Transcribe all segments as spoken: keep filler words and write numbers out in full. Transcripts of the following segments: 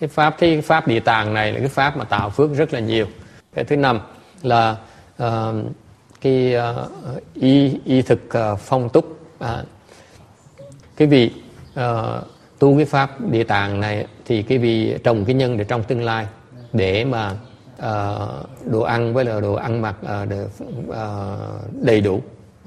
Cái pháp cái pháp địa tạng này là cái pháp mà tạo phước rất là nhiều. Cái thứ năm là uh, cái uh, y y thực uh, phong túc. À, cái vị uh, tu cái pháp địa tạng này thì cái vị trồng cái nhân để trong tương lai để mà uh, đồ ăn với là đồ ăn mặc uh, được uh, đầy đủ. Uh.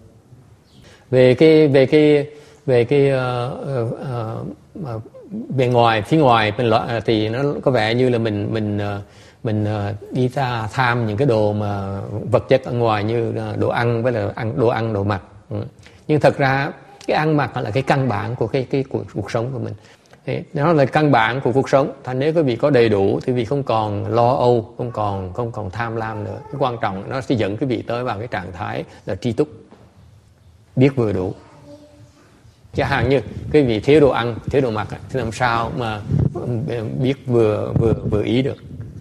Về cái về cái về cái uh, uh, uh, bề ngoài phía ngoài bên loại thì nó có vẻ như là mình mình mình đi ra tham những cái đồ mà vật chất ở ngoài như đồ ăn với là ăn đồ ăn đồ mặc, nhưng thật ra cái ăn mặc là cái căn bản của cái cái cuộc, cuộc sống của mình. Thế, nó là căn bản của cuộc sống. Thành nếu quý vị có đầy đủ thì quý vị không còn lo âu, không còn không còn tham lam nữa. Cái quan trọng nó sẽ dẫn quý vị tới vào cái trạng thái là tri túc, biết vừa đủ. Chẳng hạn như cái vị thiếu đồ ăn, thiếu đồ mặc thì làm sao mà biết vừa vừa vừa ý được.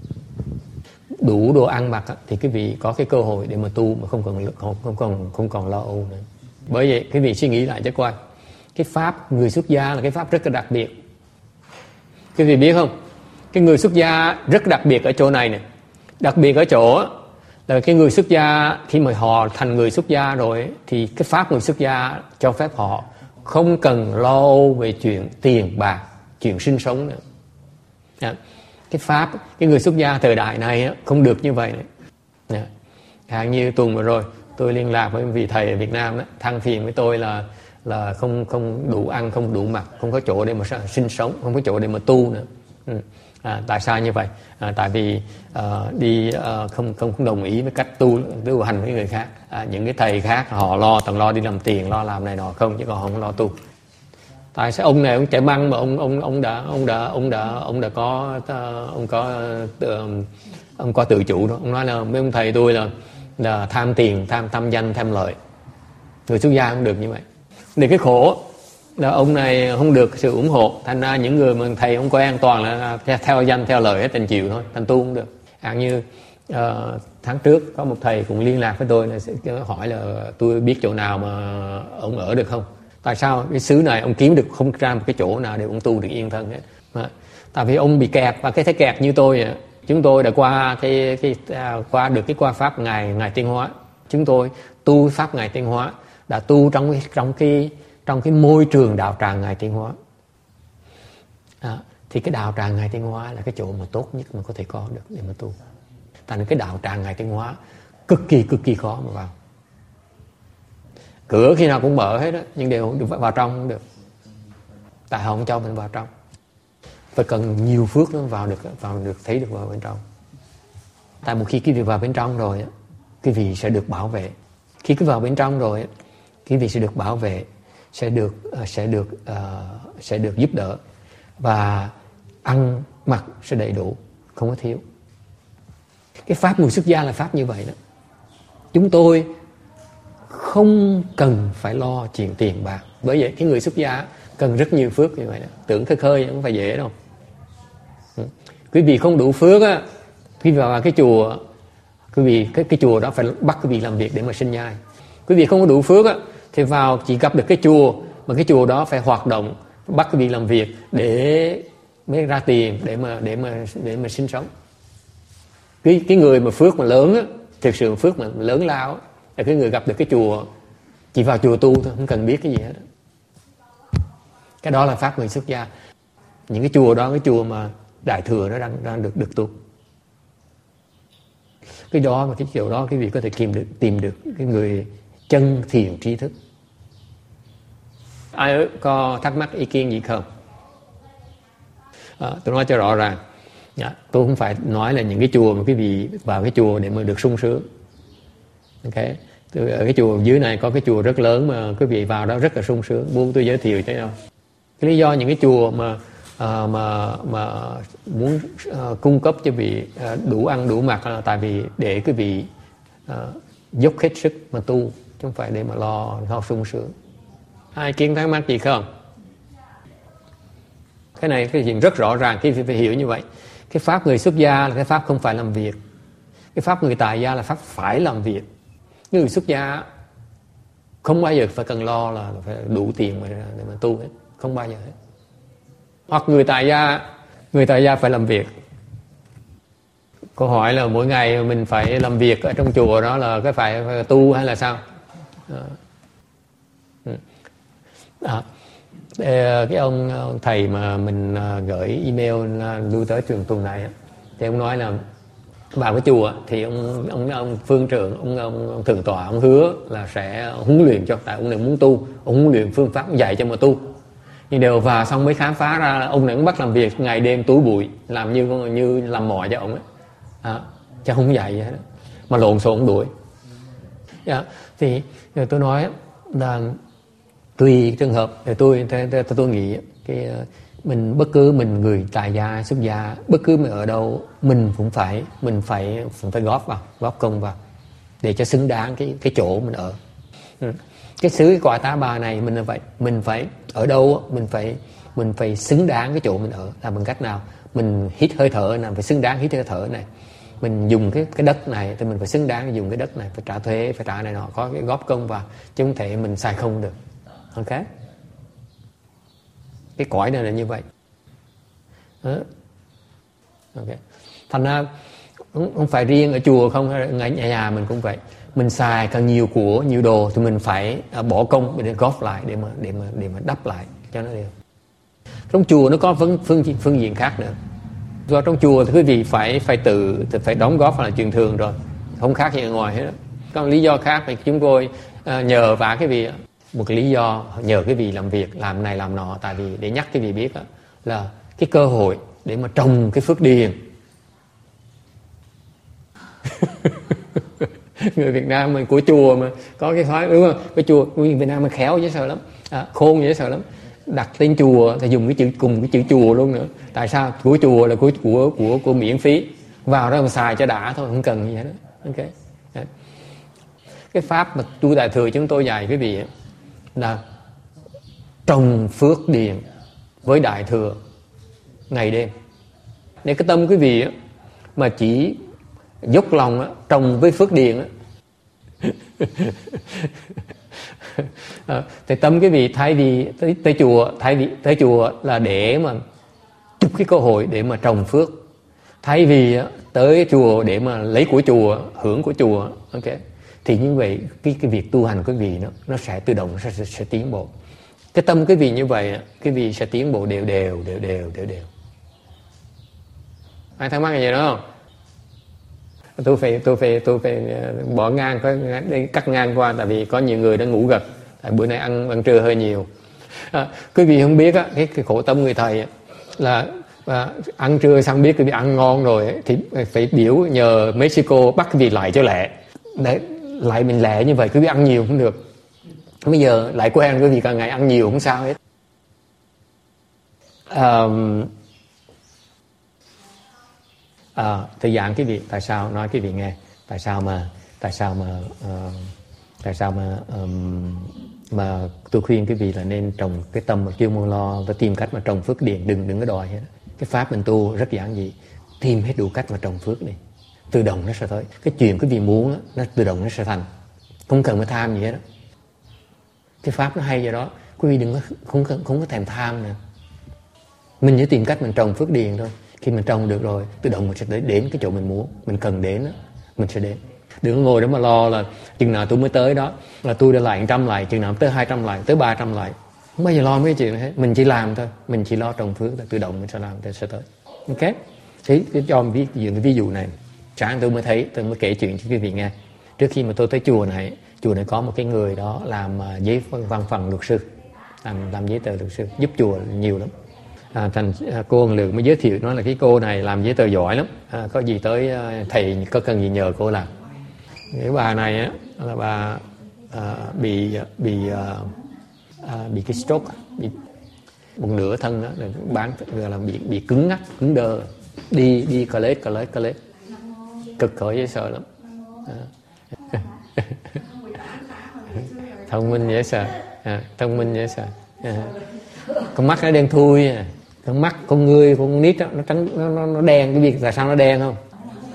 Đủ đồ ăn mặc thì cái vị có cái cơ hội để mà tu mà không còn không không còn không còn lo âu nữa. Bởi vậy cái vị suy nghĩ lại cho coi, cái pháp người xuất gia là cái pháp rất là đặc biệt. Cái vị biết không? Cái người xuất gia rất đặc biệt ở chỗ này nè. Đặc biệt ở chỗ là cái người xuất gia khi mà họ thành người xuất gia rồi thì cái pháp người xuất gia cho phép họ không cần lo âu về chuyện tiền bạc, chuyện sinh sống nữa. À, cái pháp, cái người xuất gia thời đại này không được như vậy. À, hàng như tuần vừa rồi tôi liên lạc với vị thầy ở Việt Nam đó, than phiền với tôi là là không không đủ ăn, không đủ mặc, không có chỗ để mà sinh sống, không có chỗ để mà tu nữa. Ừ. À, tại sao như vậy? À, tại vì uh, đi uh, không không không đồng ý với cách tu tu hành với người khác. À, những cái thầy khác họ lo toàn lo đi làm tiền, lo làm này nọ không, chứ còn không lo tu. Tại sao ông này ông chạy băng mà ông ông ông đã ông đã ông đã ông đã có uh, ông có uh, ông có tự chủ đó. Ông nói là mấy ông thầy tôi là là tham tiền, tham tham danh, tham lợi. Người xuất gia không được như vậy. Để cái khổ là ông này không được sự ủng hộ, thành ra những người mà thầy không quen toàn là theo danh theo lời hết, thành chịu thôi, thành tu không được. À, như uh, tháng trước có một thầy cũng liên lạc với tôi là sẽ hỏi là tôi biết chỗ nào mà ông ở được không. Tại sao cái xứ này ông kiếm được không ra một cái chỗ nào để ông tu được yên thân hết. À, tại vì ông bị kẹt, và cái thế kẹt như tôi, chúng tôi đã qua cái cái uh, qua được cái qua pháp ngài ngài Tiên Hóa. Chúng tôi tu pháp ngài Tiên Hóa, đã tu trong cái trong cái trong cái môi trường đạo tràng ngài Tiên Hóa. À, thì cái đạo tràng ngài Tiên Hóa là cái chỗ mà tốt nhất mà có thể có được để mà tu. Tại nên cái đạo tràng ngài Tiên Hóa cực kỳ cực kỳ khó mà vào. Cửa khi nào cũng mở hết đó, nhưng đều không được vào trong không được. Tại họ không cho mình vào trong. Phải cần nhiều phước nó vào được vào được thấy được vào bên trong. Tại một khi cái việc vào bên trong rồi, cái vị sẽ được bảo vệ. Khi cứ vào bên trong rồi, cái vị sẽ được bảo vệ, sẽ được sẽ được uh, sẽ được giúp đỡ, và ăn mặc sẽ đầy đủ, không có thiếu. Cái pháp người xuất gia là pháp như vậy đó. Chúng tôi không cần phải lo chuyện tiền bạc. Bởi vậy cái người xuất gia cần rất nhiều phước như vậy đó. Tưởng khơi khơi không phải dễ đâu. Quý vị không đủ phước á, quý vị vào cái chùa, quý vị cái cái chùa đó phải bắt quý vị làm việc để mà sinh nhai. Quý vị không có đủ phước á thì vào chỉ gặp được cái chùa, mà cái chùa đó phải hoạt động, bắt quý vị làm việc để mới ra tiền để mà để mà để mà sinh sống. Cái cái người mà phước mà lớn á, thực sự phước mà lớn lao á, là cái người gặp được cái chùa, chỉ vào chùa tu thôi, không cần biết cái gì hết. Cái đó là pháp người xuất gia. Những cái chùa đó, cái chùa mà đại thừa nó đang đang được được tu. Cái đó mà cái kiểu đó quý vị có thể tìm được tìm được cái người chân thiền trí thức. Ai có thắc mắc ý kiến gì không? À, tôi nói cho rõ ràng, dạ, tôi không phải nói là những cái chùa mà quý vị vào cái chùa để mà được sung sướng. Ok, tôi, ở cái chùa dưới này có cái chùa rất lớn mà quý vị vào đó rất là sung sướng. Muốn tôi giới thiệu cho nhau. Cái lý do những cái chùa mà à, mà mà muốn à, cung cấp cho vị à, đủ ăn đủ mặc là tại vì để quý vị à, dốc hết sức mà tu, chứ không phải để mà lo lo sung sướng. Ai kiến thắc mắc gì không? Cái này cái chuyện rất rõ ràng, khi phải hiểu như vậy. Cái pháp người xuất gia là cái pháp không phải làm việc. Cái pháp người tại gia là pháp phải làm việc. Người xuất gia không bao giờ phải cần lo là phải đủ tiền mà để mà tu hết, không bao giờ hết. Hoặc người tại gia Người tại gia phải làm việc. Câu hỏi là mỗi ngày mình phải làm việc ở trong chùa đó là cái phải, phải tu hay là sao? À, cái ông, ông thầy mà mình gửi email lưu tới trường tuần này thì ông nói là vào cái chùa thì ông ông ông phương trưởng ông, ông, ông thượng tọa ông hứa là sẽ huấn luyện cho, tại ông này muốn tu, ông huấn luyện phương pháp, ông dạy cho mà tu. Nhưng đều vào xong mới khám phá ra là ông này cũng bắt làm việc ngày đêm túi bụi, làm như như làm mỏi cho ông ấy, à, chứ không dạy gì hết, mà lộn xộn ông đuổi. Yeah. Thì tôi nói là tùy trường hợp, thì tôi tôi, tôi nghĩ cái mình bất cứ mình người tại gia xuất gia, bất cứ mình ở đâu mình cũng phải mình phải cũng phải góp vào, góp công vào để cho xứng đáng cái cái chỗ mình ở. Ừ. Cái xứ cái quả tá bà này mình là vậy, mình phải ở đâu mình phải mình phải xứng đáng cái chỗ mình ở. Làm bằng cách nào? Mình hít hơi thở nào phải xứng đáng hít hơi thở này, mình dùng cái cái đất này thì mình phải xứng đáng dùng cái đất này, phải trả thuế, phải trả này nọ, có cái góp công vào, chứ không thể mình xài không được. Ok, cái cõi này là như vậy. Đó. Ok, thành ra không phải riêng ở chùa không, ở nhà, nhà mình cũng vậy. Mình xài càng nhiều của nhiều đồ thì mình phải bỏ công để góp lại, để mà để mà để mà đắp lại cho nó đều. Trong chùa nó có phương phương phương diện khác nữa. Do trong chùa thì quý vị phải phải tự phải đóng góp là chuyện thường rồi, không khác gì ở ngoài hết. Có lý do khác thì chúng tôi nhờ vả cái vị, một cái lý do nhờ cái vị làm việc làm này làm nọ, tại vì để nhắc cái vị biết là cái cơ hội để mà trồng cái phước điền. Người Việt Nam mình của chùa mà có cái thói, đúng không? Cái chùa người Việt Nam mình khéo dễ sợ lắm, à, khôn dễ sợ lắm. Đặt tên chùa thì dùng cái chữ cùng cái chữ chùa luôn nữa. Tại sao? Của chùa là của của của của miễn phí, vào đó mà xài cho đã thôi, không cần gì hết đó. Ok. Đấy. Cái pháp mà tu Đại Thừa chúng tôi dạy quý vị là trồng phước điền với Đại Thừa ngày đêm. Nếu cái tâm quý vị mà chỉ dốc lòng trồng với phước điền à, thì tâm quý vị thay vì tới, tới chùa thay vì tới chùa là để mà chụp cái cơ hội để mà trồng phước, thay vì tới chùa để mà lấy của chùa, hưởng của chùa. Ok, thì như vậy cái cái việc tu hành của quý vị nó nó sẽ tự động sẽ, sẽ, sẽ tiến bộ. Cái tâm quý vị như vậy, quý vị sẽ tiến bộ đều đều đều đều đều đều. Ai thắc mắc gì nữa không? Tôi phải tôi phải tôi phải bỏ ngang, có cắt ngang qua, tại vì có nhiều người đã ngủ gật, tại bữa nay ăn ăn trưa hơi nhiều. À, quý vị không biết á, cái, cái khổ tâm người thầy là à, ăn trưa xong biết quý vị ăn ngon rồi ấy, thì phải biểu nhờ Mexico bắt quý vị lại cho lẹ, để lại mình lẹ như vậy quý vị ăn nhiều cũng được. Bây giờ lại quen quý vị càng ngày ăn nhiều không sao hết. Um, À, thì giảng cái vị tại sao nói cái vị nghe tại sao mà tại sao mà uh, tại sao mà um, mà tôi khuyên cái vị là nên trồng cái tâm mà chuyên môn lo và tìm cách mà trồng phước điền, đừng đừng có đòi hết. Cái pháp mình tu rất giản dị, tìm hết đủ cách mà trồng phước đi, tự động nó sẽ tới. Cái chuyện cái vị muốn đó, nó tự động nó sẽ thành, không cần phải tham gì hết đó. Cái pháp nó hay vậy đó, quý vị đừng có không không, không có thèm tham nữa. Mình chỉ tìm cách mình trồng phước điền thôi. Khi mình trồng được rồi, tự động mình sẽ đến cái chỗ mình muốn, mình cần đến đó, mình sẽ đến. Đừng ngồi đó mà lo là chừng nào tôi mới tới đó, là tôi đã lại một trăm lại, chừng nào tới hai trăm lại, tới ba trăm lại. Không bao giờ lo mấy cái chuyện này hết. Mình chỉ làm thôi, mình chỉ lo trồng phước thôi, tự động mình sẽ làm, thì sẽ tới. Ok? Thì cho mình ví dụ ví dụ này, sáng tôi mới thấy, tôi mới kể chuyện cho quý vị nghe. Trước khi mà tôi tới chùa này, chùa này có một cái người đó làm giấy văn phòng luật sư, làm làm giấy tờ luật sư, giúp chùa nhiều lắm. À, thành à, cô Hằng Lượng mới giới thiệu nói là cái cô này làm giấy tờ giỏi lắm, à, có gì tới à, thầy có cần gì nhờ cô làm. Cái bà này á là bà à, bị bị à, à, bị cái stroke, bị một nửa thân đó, là bán là bị bị cứng ngắc, cứng đơ, đi đi cà lết cà lết cà lết, cực khổ dễ sợ lắm. À. Thông minh dễ sợ, à, thông minh dễ sợ. À. Con mắt nó đen thui à. Con mắt con người con nít đó, nó trắng nó, nó đen. Cái việc là sao nó đen không?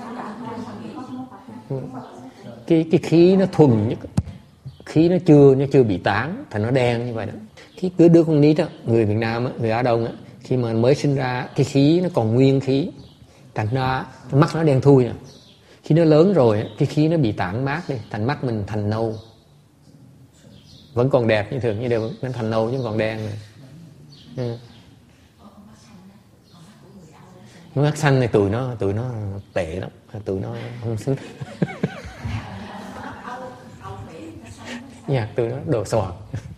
Cái cái khí nó thuần nhất, khí nó chưa nó chưa bị tán thành nó đen như vậy đó. Cái cứ đứa con nít đó, người Việt Nam á, người Á Đông á, Khi mà mới sinh ra cái khí nó còn nguyên khí, thành ra mắt nó đen thui nè. Khi nó lớn rồi cái khí nó bị tản mát đi, thành mắt mình thành nâu, vẫn còn đẹp như thường như đều, nó thành nâu chứ còn đen này. Ừ. Mắt xanh này tụi nó tụi nó tệ lắm, tụi nó không xứng. Nhạc tụi nó đồ xoàn.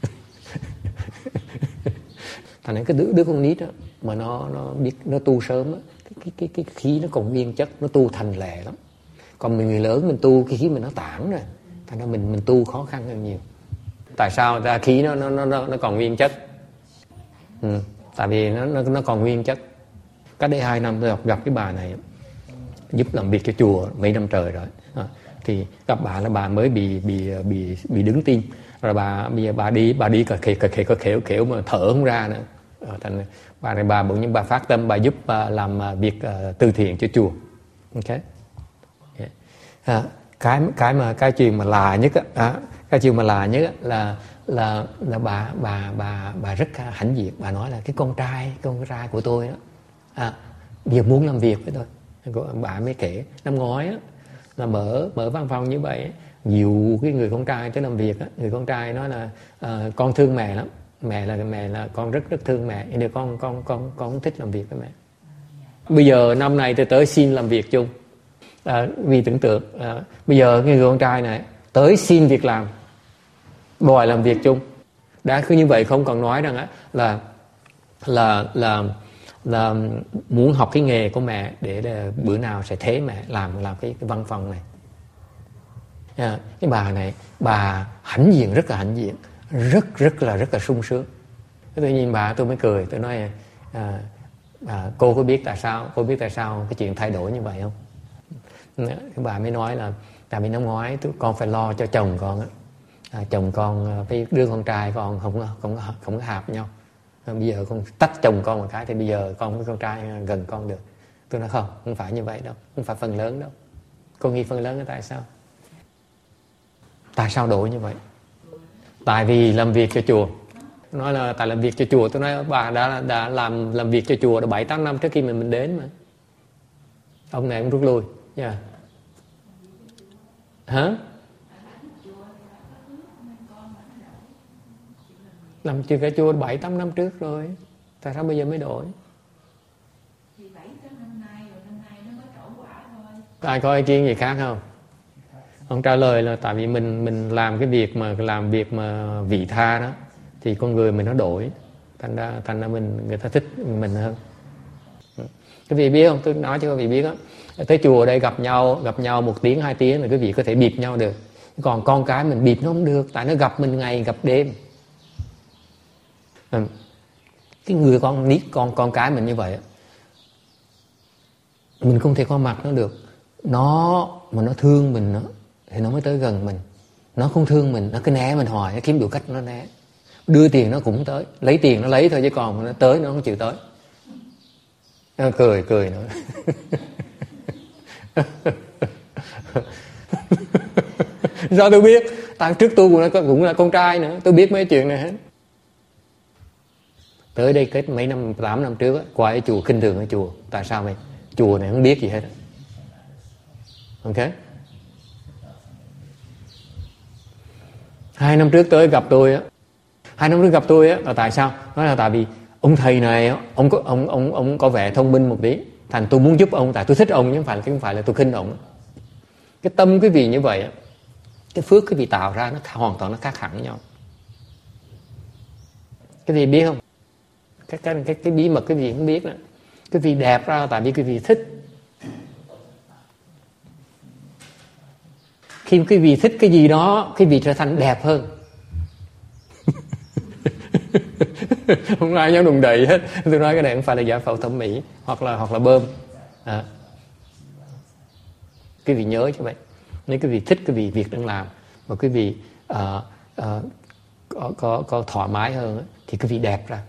Thành ra cái đứa, đứa con nít đó, mà nó nó biết nó tu sớm đó, cái, cái cái cái khí nó còn nguyên chất, nó tu thành lẹ lắm. Còn mình người lớn mình tu cái khí mình nó tản rồi, thành ra mình mình tu khó khăn hơn nhiều. Tại sao ra khí nó nó nó nó còn nguyên chất? Ừ, tại vì nó nó nó còn nguyên chất. Cách đây hai năm tôi gặp, gặp cái bà này giúp làm việc cho chùa mấy năm trời rồi. À, thì gặp bà là bà mới bị bị bị bị đứng tim, rồi bà bây giờ bà đi bà đi cà khều cà khều cà khều khều mà thở không ra nữa. À, thành bà này bà bỗng nhiên bà phát tâm bà giúp bà làm việc uh, từ thiện cho chùa. Ok. Yeah. À, cái cái mà cái chuyện mà lạ nhất á, à, cái chuyện mà lạ nhất á, là là là bà bà bà bà rất hãnh diện. Bà nói là cái con trai con trai của tôi đó, à, bây giờ muốn làm việc với tôi. Bà mới kể năm ngoái á, là mở mở văn phòng như vậy, nhiều cái người con trai tới làm việc á, người con trai nói là à, con thương mẹ lắm, mẹ là mẹ là con rất rất thương mẹ, nên con con con con không thích làm việc với mẹ. Bây giờ năm nay tôi tới xin làm việc chung, à, vì tưởng tượng à, bây giờ cái người con trai này tới xin việc làm, đòi làm việc chung. Đã cứ như vậy không còn nói rằng á là là là là muốn học cái nghề của mẹ để là bữa nào sẽ thế mẹ làm làm cái, cái văn phòng này. À, cái bà này bà hãnh diện, rất là hãnh diện, rất rất là rất là sung sướng. Tôi nhìn bà tôi mới cười, tôi nói à, à, cô có biết tại sao cô biết tại sao cái chuyện thay đổi như vậy không? Cái bà mới nói là tại vì năm ngoái tôi, con phải lo cho chồng con á, à, chồng con với đứa con trai con không không không có hợp nhau. Bây giờ con tách chồng con một cái thì bây giờ con với con trai gần con được. Tôi nói không, không phải như vậy đâu, không phải phần lớn đâu. Con nghĩ phần lớn là tại sao? Tại sao đổi như vậy? Tại vì làm việc cho chùa. Nói là tại làm việc cho chùa, tôi nói bà đã đã làm làm việc cho chùa đã bảy tám năm trước khi mình mình đến mà. Ông này cũng rút lui, nha. Yeah. Hả? Làm chuyện cả chùa bảy tám năm trước rồi, tại sao bây giờ mới đổi? Thì bảy tám năm nay rồi, năm nay nó có trổ quả thôi. Ai có ý kiến gì khác không? Ông trả lời là tại vì mình mình làm cái việc mà làm việc mà vị tha đó, thì con người mình nó đổi, thành ra thành ra mình người ta thích mình hơn. Cái vị biết không? Tôi nói cho các vị biết đó. Tới chùa ở đây gặp nhau gặp nhau một tiếng hai tiếng là cái vị có thể bịp nhau được. Còn con cái mình bịp nó không được, tại nó gặp mình ngày gặp đêm. Ừ. Cái người con nít con con cái mình như vậy, mình không thể có mặt nó được. Nó mà nó thương mình nó, thì nó mới tới gần mình. Nó không thương mình, nó cứ né mình hoài, nó kiếm đủ cách nó né. Đưa tiền nó cũng tới, lấy tiền nó lấy thôi, chứ còn nó tới nó không chịu tới. Nó cười cười nữa. Sao tôi biết? Tại trước tôi cũng là, cũng là con trai nữa, tôi biết mấy chuyện này hết. Tới đây kết mấy năm tám năm trước á, qua cái chùa khinh thường ở chùa. Tại sao vậy? Chùa này không biết gì hết. Ok. Hai năm trước tới gặp tôi á, hai năm trước gặp tôi á là tại sao? Nói là tại vì ông thầy này ông có ông ông ông có vẻ thông minh một tí, thành tôi muốn giúp ông, tại tôi thích ông chứ không phải là không phải là tôi khinh ông. Cái tâm cái vị như vậy á, cái phước cái vị tạo ra nó hoàn toàn nó khác hẳn với nhau. Cái gì biết không? Cái cái cái, cái bí mật cái gì không biết đó. Cái vị đẹp ra tại vì cái vị thích. Khi cái vị thích cái gì đó, cái vị trở thành đẹp hơn. Không ai dám đụng đậy hết. Tôi nói cái này không phải là giả phẫu thẩm mỹ hoặc là hoặc là bơm. À. Cái vị nhớ cho vậy. Nếu cái vị thích cái vị việc đang làm, mà cái vị uh, uh, có, có có thoải mái hơn thì cái vị đẹp ra.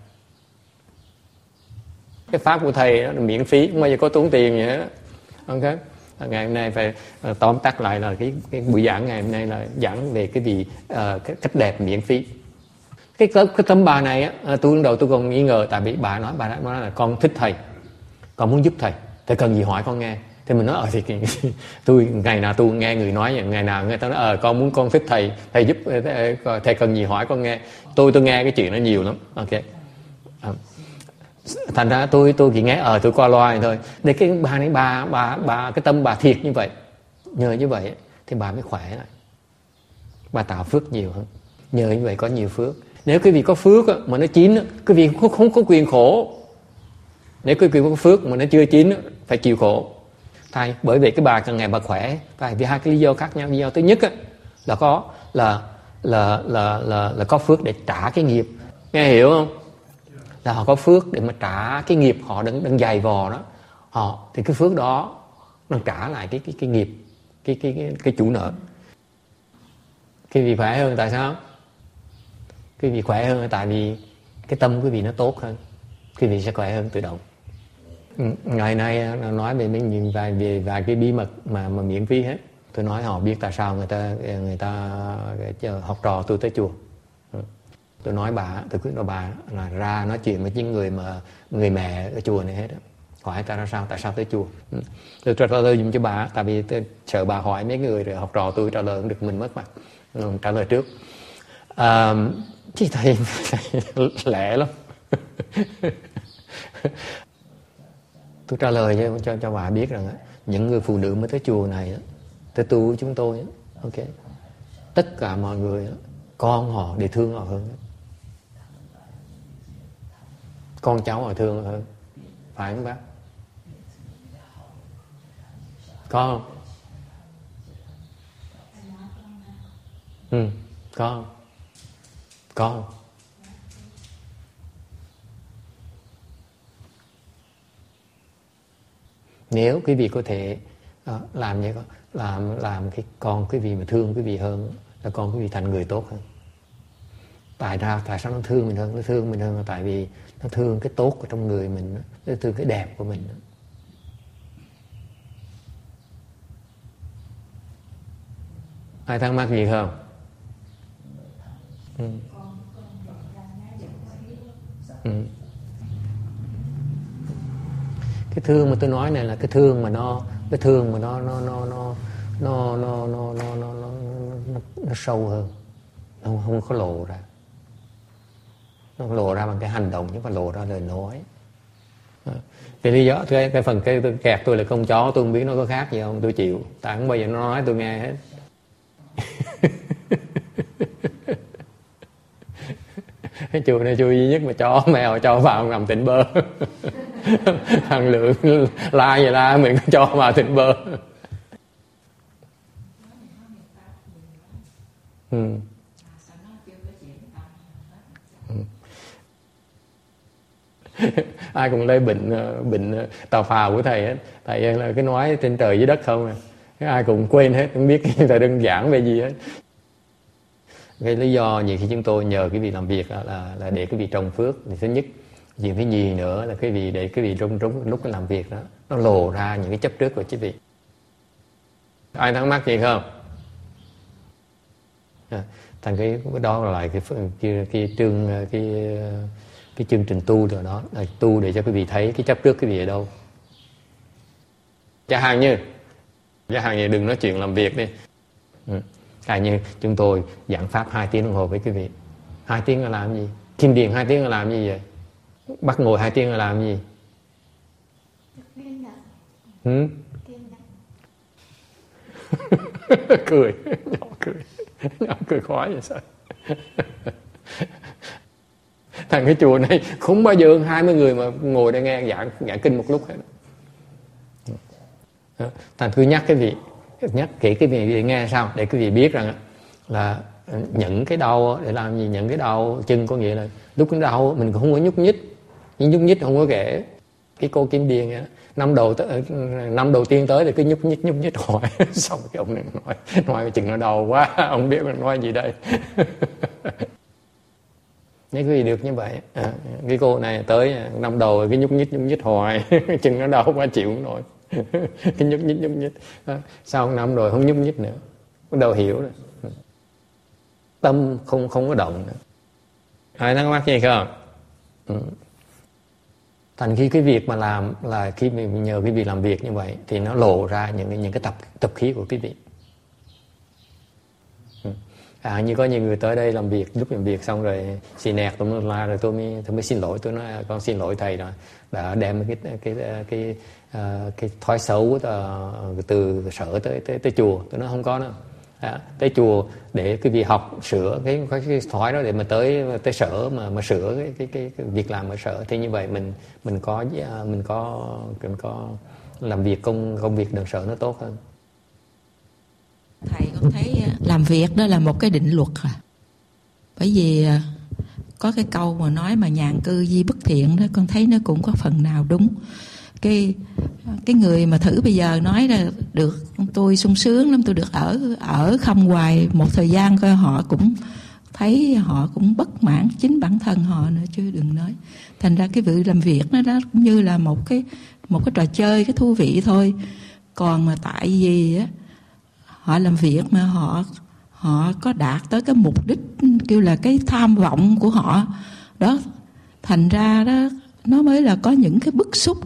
Cái pháp của thầy đó là miễn phí, không bao giờ có tốn tiền gì hết. Ok. Ngày hôm nay phải uh, tóm tắt lại là cái, cái buổi giảng ngày hôm nay là giảng về cái vị uh, cái cách đẹp miễn phí. cái, cái, cái tấm bà này á, tôi đầu tôi còn nghi ngờ, tại vì bà nói bà đã nói là con thích thầy, con muốn giúp thầy, thầy cần gì hỏi con nghe. Thì mình nói ờ thì tôi ngày nào tôi nghe người nói, ngày nào người ta nói ờ con muốn con thích thầy, thầy giúp, thầy cần gì hỏi con nghe. Tôi tôi nghe cái chuyện đó nhiều lắm. Ok. À, thành ra tôi tôi chỉ nghe ờ tôi qua loa này thôi. Để cái bà này bà bà bà cái tâm bà thiệt như vậy, nhờ như vậy thì bà mới khỏe lại, bà tạo phước nhiều hơn. Nhờ như vậy có nhiều phước. Nếu quý vị có phước mà nó chín, quý vị không, không có quyền khổ. Nếu quý vị có phước mà nó chưa chín, phải chịu khổ. Tại bởi vì cái bà càng ngày bà khỏe, tại vì hai cái lý do khác nhau. Lý do thứ nhất là có là là là là là có phước để trả cái nghiệp, nghe hiểu không? Là họ có phước để mà trả cái nghiệp họ đang đang dày vò đó. Họ thì cái phước đó nó trả lại cái cái cái nghiệp, cái cái cái, cái chủ nợ. Cái vị khỏe hơn tại sao? Cái vị khỏe hơn là tại vì cái tâm quý vị nó tốt hơn, quý vị sẽ khỏe hơn tự động. Ngày nay nó nói về những vài về vài cái bí mật mà mà miễn phí hết. Tôi nói họ biết tại sao người ta người ta học trò tôi tới chùa. Tôi nói bà, tôi quyết nói bà là ra nói chuyện với những người mà người mẹ ở chùa này hết. Hỏi ta ra sao, tại sao tới chùa. Tôi trả lời dùm cho bà, tại vì tôi sợ bà hỏi mấy người rồi học trò tôi trả lời không được, mình mất mặt. Ừ, trả lời trước. À, chứ thầy, thầy lẹ lắm. Tôi trả lời cho cho, cho bà biết rằng những người phụ nữ mới tới chùa này, tới tu với chúng tôi, ok, tất cả mọi người, con họ để thương họ hơn, con cháu họ thương họ hơn, phải không bác? Có không? Ừ, có không? Có không? Nếu quý vị có thể uh, làm như làm làm cái con quý vị mà thương quý vị hơn, là con quý vị thành người tốt hơn. Tại sao tại sao nó thương mình hơn? Nó thương mình hơn là tại vì nó thương cái tốt ở trong người mình, nó thương cái đẹp của mình. Ai thắc mắc gì không? Ừ. Ừ. Cái thương mà tôi nói này là cái thương mà nó cái thương mà nó nó nó nó nó nó nó nó nó nó, nó, nó sâu hơn, nó không, không có lộ ra, nó lộ ra bằng cái hành động chứ không phải lộ ra lời nói. Vì lý do cái cái phần cái tôi kẹt tôi là con chó, tôi không biết nó có khác gì không, tôi chịu, tại không bao giờ nó nói tôi nghe hết. Cái chùa này chùa duy nhất mà chó mèo cho vào nằm tỉnh bơ. Thằng Lượng la vậy la mình cho vào tỉnh bơ. Ừ. Ừ. Ai cũng lấy bệnh bệnh tào phào của thầy hết, thầy là cái nói trên trời dưới đất không à. Cái ai cũng quên hết, không biết thầy đơn giản về gì hết. Cái lý do nhiều khi chúng tôi nhờ cái vị làm việc là là để cái vị trồng phước. Thì thứ nhất, chuyện thứ nhì nữa là cái vị để cái vị trong trong lúc làm việc đó nó lộ ra những cái chấp trước của quý vị. Ai thắc mắc gì không? À, thành cái đó là lại cái cái, cái chương cái cái chương trình tu rồi đó, là tu để cho quý vị thấy cái chấp trước quý vị ở đâu. Chẳng hạn như chẳng hạn như đừng nói chuyện làm việc đi. Ừ. Cả như chúng tôi giảng pháp hai tiếng đồng hồ với quý vị. Hai tiếng là làm gì? Kim Điền hai tiếng là làm gì vậy? Bắt ngồi hai tiếng là làm gì? Ừ? Cười, nhỏ cười, nhỏ cười khói vậy sao? Thằng cái chùa này không bao giờ hai mươi người mà ngồi để nghe giảng giảng kinh một lúc hết. Thành cứ nhắc cái vị, nhắc kỹ cái vị để nghe sao để quý vị biết rằng là những cái đau để làm gì, những cái đau chân có nghĩa là lúc cái đau mình cũng không có nhúc nhích, nhưng nhúc nhích không có kể. Cái cô Kim Điền á, năm đầu năm đầu tiên tới thì cứ nhúc nhích nhúc nhích hỏi. Xong cái ông này nói nói chừng nó đau quá, ông biết mình nói gì đây. Nếu quý vị được như vậy, à, cái cô này tới năm đầu cái nhúc nhích nhúc nhích hoài, chừng nó đau quá chịu không nổi. Cái nhúc nhích nhúc nhích, à, sau năm rồi không nhúc nhích nữa, bắt đầu hiểu rồi. Tâm không không có động nữa. Ai thắc mắc gì không? Ừ. Thành khi cái việc mà làm là khi mình nhờ cái việc làm việc như vậy thì nó lộ ra những những cái tập tập khí của quý vị. Ừ. À, như có nhiều người tới đây làm việc, lúc làm việc xong rồi xì nẹt tôi la rồi tôi mới tôi mới xin lỗi, tôi nói con xin lỗi thầy rồi đã đem cái cái cái cái cái, uh, cái thói xấu uh, từ sở tới tới tới chùa. Tôi nói không có nữa. À, tới chùa để quý vị học sửa cái cái, cái thói đó để mà tới tới sở mà mà sửa cái cái, cái, cái việc làm ở sở, thì như vậy mình mình có mình có mình có làm việc công công việc đường sở nó tốt hơn. Thầy con thấy làm việc đó là một cái định luật à. Bởi vì có cái câu mà nói mà nhàn cư di bất thiện đó, con thấy nó cũng có phần nào đúng. Cái cái người mà thử bây giờ nói là được tôi sung sướng lắm, tôi được ở ở không hoài một thời gian coi họ cũng thấy họ cũng bất mãn chính bản thân họ nữa chứ đừng nói. Thành ra cái việc làm việc nó đó cũng như là một cái một cái trò chơi, cái thú vị thôi. Còn mà tại vì á họ làm việc mà họ họ có đạt tới cái mục đích kêu là cái tham vọng của họ đó, thành ra đó nó mới là có những cái bức xúc.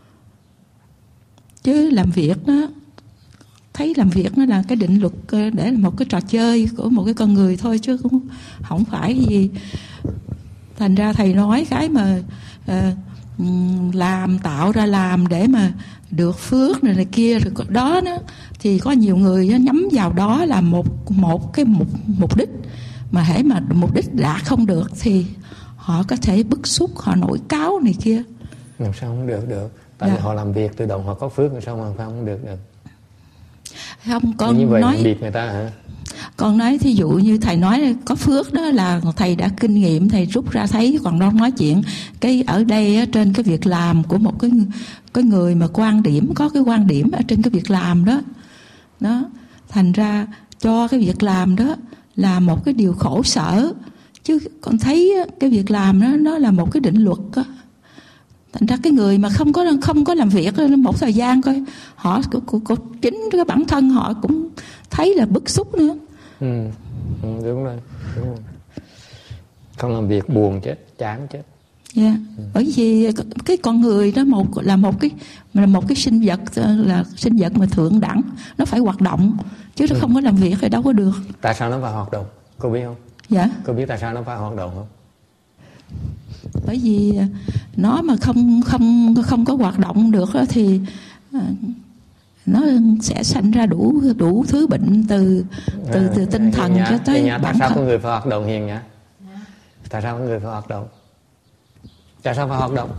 Chứ làm việc nó thấy làm việc nó là cái định luật để là một cái trò chơi của một cái con người thôi chứ cũng không phải gì. Thành ra thầy nói cái mà uh, làm tạo ra làm để mà được phước này này kia rồi đó đó thì có nhiều người nhắm vào đó là một một cái mục mục đích, mà hễ mà mục đích đã không được thì họ có thể bức xúc, họ nổi cáu này kia. Làm sao không được được? Tại dạ. vì họ làm việc tự động họ có phước, làm sao mà không được được? Không, con như vậy nói biệt người ta hả? Con nói thí dụ như thầy nói có phước đó là thầy đã kinh nghiệm, thầy rút ra thấy. Còn đó nói chuyện cái ở đây á, trên cái việc làm của một cái cái người mà quan điểm, có cái quan điểm ở trên cái việc làm đó đó, thành ra cho cái việc làm đó là một cái điều khổ sở. Chứ con thấy cái việc làm đó nó là một cái định luật đó. Thành ra cái người mà không có không có làm việc một thời gian coi họ của, của chính cái bản thân họ cũng thấy là bức xúc nữa. Ừ, ừ đúng rồi, đúng rồi. Không làm việc buồn chết, chán chết. Dạ. Yeah. Ừ. Bởi vì cái con người đó một là một cái là một cái sinh vật, là sinh vật mà thượng đẳng, nó phải hoạt động chứ nó ừ. không có làm việc thì đâu có được. Tại sao nó phải hoạt động? Cô biết không? Dạ. Cô biết tại sao nó phải hoạt động không? Bởi vì nó mà không không không có hoạt động được thì nó sẽ sanh ra đủ đủ thứ bệnh từ từ từ tinh thần cho tới bản thân. Tại sao con người phải hoạt động Hiền nhỉ? Tại sao con người phải hoạt động? Tại sao phải hoạt động?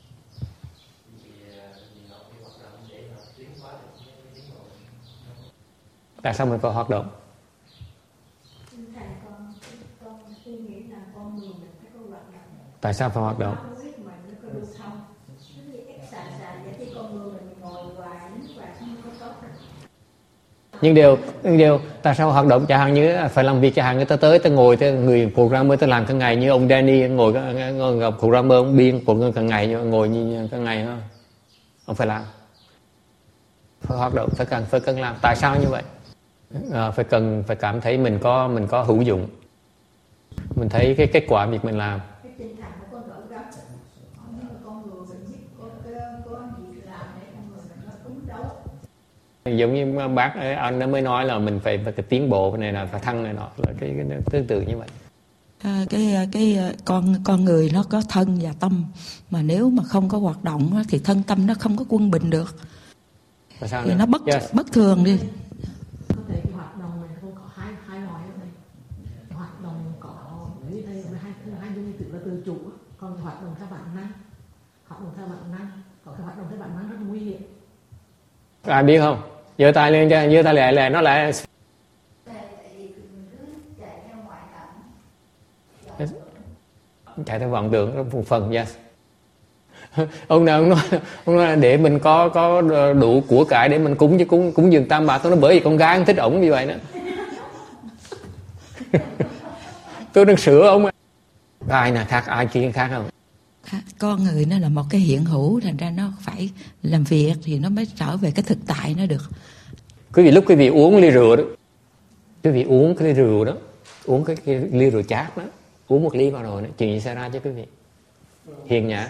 Tại sao mình phải hoạt động? Tại sao phải hoạt động? Nhưng điều, nhưng điều tại sao hoạt động chẳng hạn như phải làm việc, chẳng hạn người ta tới ta ngồi ta người programmer ta làm cả ngày, như ông Danny ngồi gặp programmer ông biên của cả ngày, ngồi như cả ngày không? Ông phải làm, phải hoạt động, phải cần phải cần làm. Tại sao như vậy? À, phải cần phải cảm thấy mình có mình có hữu dụng, mình thấy cái kết quả việc mình làm. Giống như bác ấy, anh nó mới nói là mình phải phải cái tiến bộ cái này là phải thăng này nọ, là cái, cái tương tự như vậy. À, cái cái con con người nó có thân và tâm, mà nếu mà không có hoạt động thì thân tâm nó không có quân bình được. Sao thì nữa? Nó bất Yes. bất thường đi. Có thể cái hoạt động này không có hai hai loại ở đây. Hoạt động có ở đây là hai hai dung từ là từ chủ, còn hoạt động theo bản năng, hoạt động theo bản năng, còn cái hoạt động theo bản năng rất nguy hiểm. Ai biết không? Giơ tay lên cho, giơ tay lại là nó lại chạy theo vọng tưởng một phần. Yes. Ông nào ông nói, ông nói để mình có có đủ của cải để mình cúng chứ cúng cúng dường tam bạc. Tôi nói bởi vì con gái không thích ổng như vậy nữa. Tôi đang sửa ông. Ai nào khác, ai kia khác không? À, con người nó là một cái hiện hữu, thành ra nó phải làm việc thì nó mới trở về cái thực tại nó được. Quý vị lúc quý vị uống ly rượu đó, quý vị uống cái ly rượu đó, uống cái, cái ly rượu chát đó, Uống một ly vào rồi chuyện gì xảy ra chứ quý vị? Hiền nhã.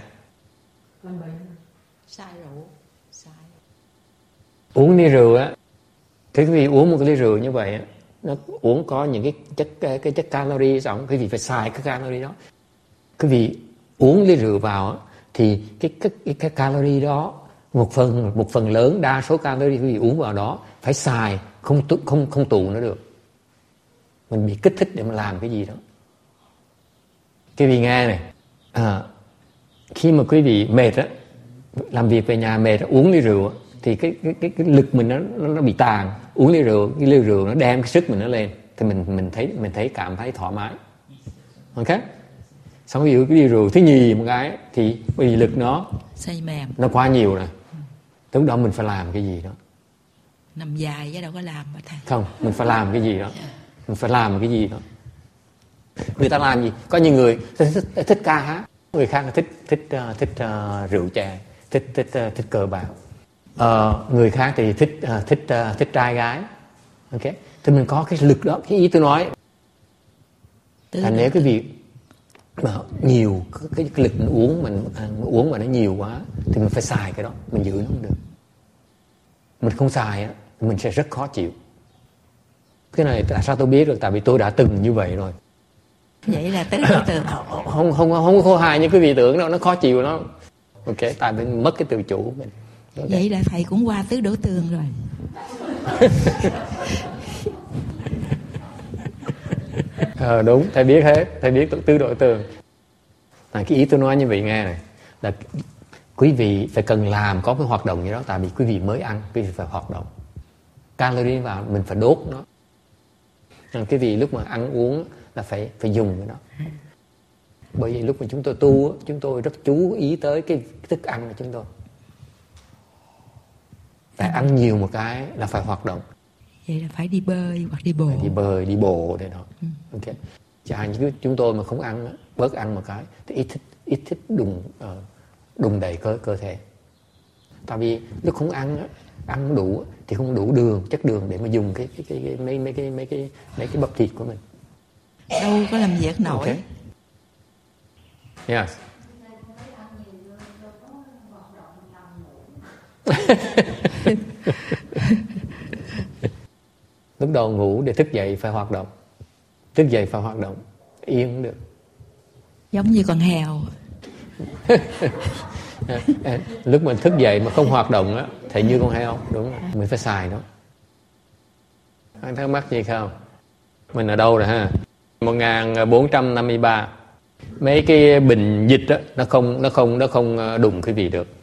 Sai rượu. Sai. Uống ly rượu á, thì quý vị uống một ly rượu như vậy á, nó uống có những cái chất cái, cái chất calorie xong, quý vị phải xài cái calorie đó. Quý vị uống ly rượu vào á, thì cái cái, cái cái calorie đó, một phần một phần lớn đa số calorie quý vị uống vào đó phải xài, không không không tụ nữa được. Mình bị kích thích để mà làm cái gì đó. Quý vị nghe này, à, khi mà quý vị mệt á, làm việc về nhà mệt á, uống ly rượu á, thì cái cái cái, cái lực mình nó, nó nó bị tàn. Uống ly rượu, cái ly rượu nó đem cái sức mình nó lên, thì mình mình thấy mình thấy cảm thấy thoải mái. Ok? Xong ví dụ cái ly rượu thứ nhì một cái thì bởi vì lực nó say mềm, nó quá nhiều rồi. Lúc đó mình phải làm cái gì đó. Nằm dài chứ đâu có làm mà thầy. Không, mình phải làm cái gì đó. Mình phải làm cái gì đó. Người ta làm gì? Có những người thích, thích, thích ca hát, người khác thích thích uh, thích uh, rượu chè, thích thích uh, thích cờ bạc. Uh, người khác thì thích uh, thích uh, thích trai gái. Ok, thì mình có cái lực đó. Cái ý tôi nói là nếu cái việc mà nhiều cái, cái, cái lực mình uống mình, mình uống mà nó nhiều quá thì mình phải xài cái đó, mình giữ nó không được. Mình không xài á, mình sẽ rất khó chịu. Cái này tại sao tôi biết được? Tại vì tôi đã từng như vậy rồi. Vậy là tứ đối tường. Không không không không khô hài như quý vị tưởng đâu, nó khó chịu nó. Ok, tại vì mất cái tự chủ của mình. Okay. Vậy là thầy cũng qua tứ đối tường rồi. Ờ đúng, thầy biết hết, thầy biết tứ đối tường. À, cái ý tôi nói như vậy nghe này là quý vị phải cần làm có cái hoạt động như đó, tại vì quý vị mới ăn, quý vị phải hoạt động. Calorie vào mình phải đốt nó. Cái vì lúc mà ăn uống là phải phải dùng cái đó. Bởi vì lúc mà chúng tôi tu, chúng tôi rất chú ý tới cái thức ăn của chúng tôi. Tại ăn nhiều một cái là phải hoạt động. Vậy là phải đi bơi hoặc đi bộ. Phải đi bơi, đi bộ để đó. Ừ. Ok. Chả như chúng tôi mà không ăn, bớt ăn một cái thì ít thích ít thích đùng uh, đùng đầy cơ cơ thể. Tại vì lúc không ăn ăn đủ thì không đủ đường, chất đường để mà dùng cái cái cái, cái mấy mấy cái mấy cái mấy cái bắp thịt của mình. Đâu có làm việc nổi. Okay. Yes. Lúc đầu ngủ để thức dậy phải hoạt động. Thức dậy phải hoạt động. Yên cũng được. Giống như con heo. Lúc mình thức dậy mà không hoạt động á, thì như con heo. Đúng rồi. Mình phải xài nó. Anh thắc mắc gì không? Mình ở đâu rồi ha? một nghìn bốn trăm năm mươi ba. Mấy cái bình dịch á, nó không nó không nó không đụng quý vị được.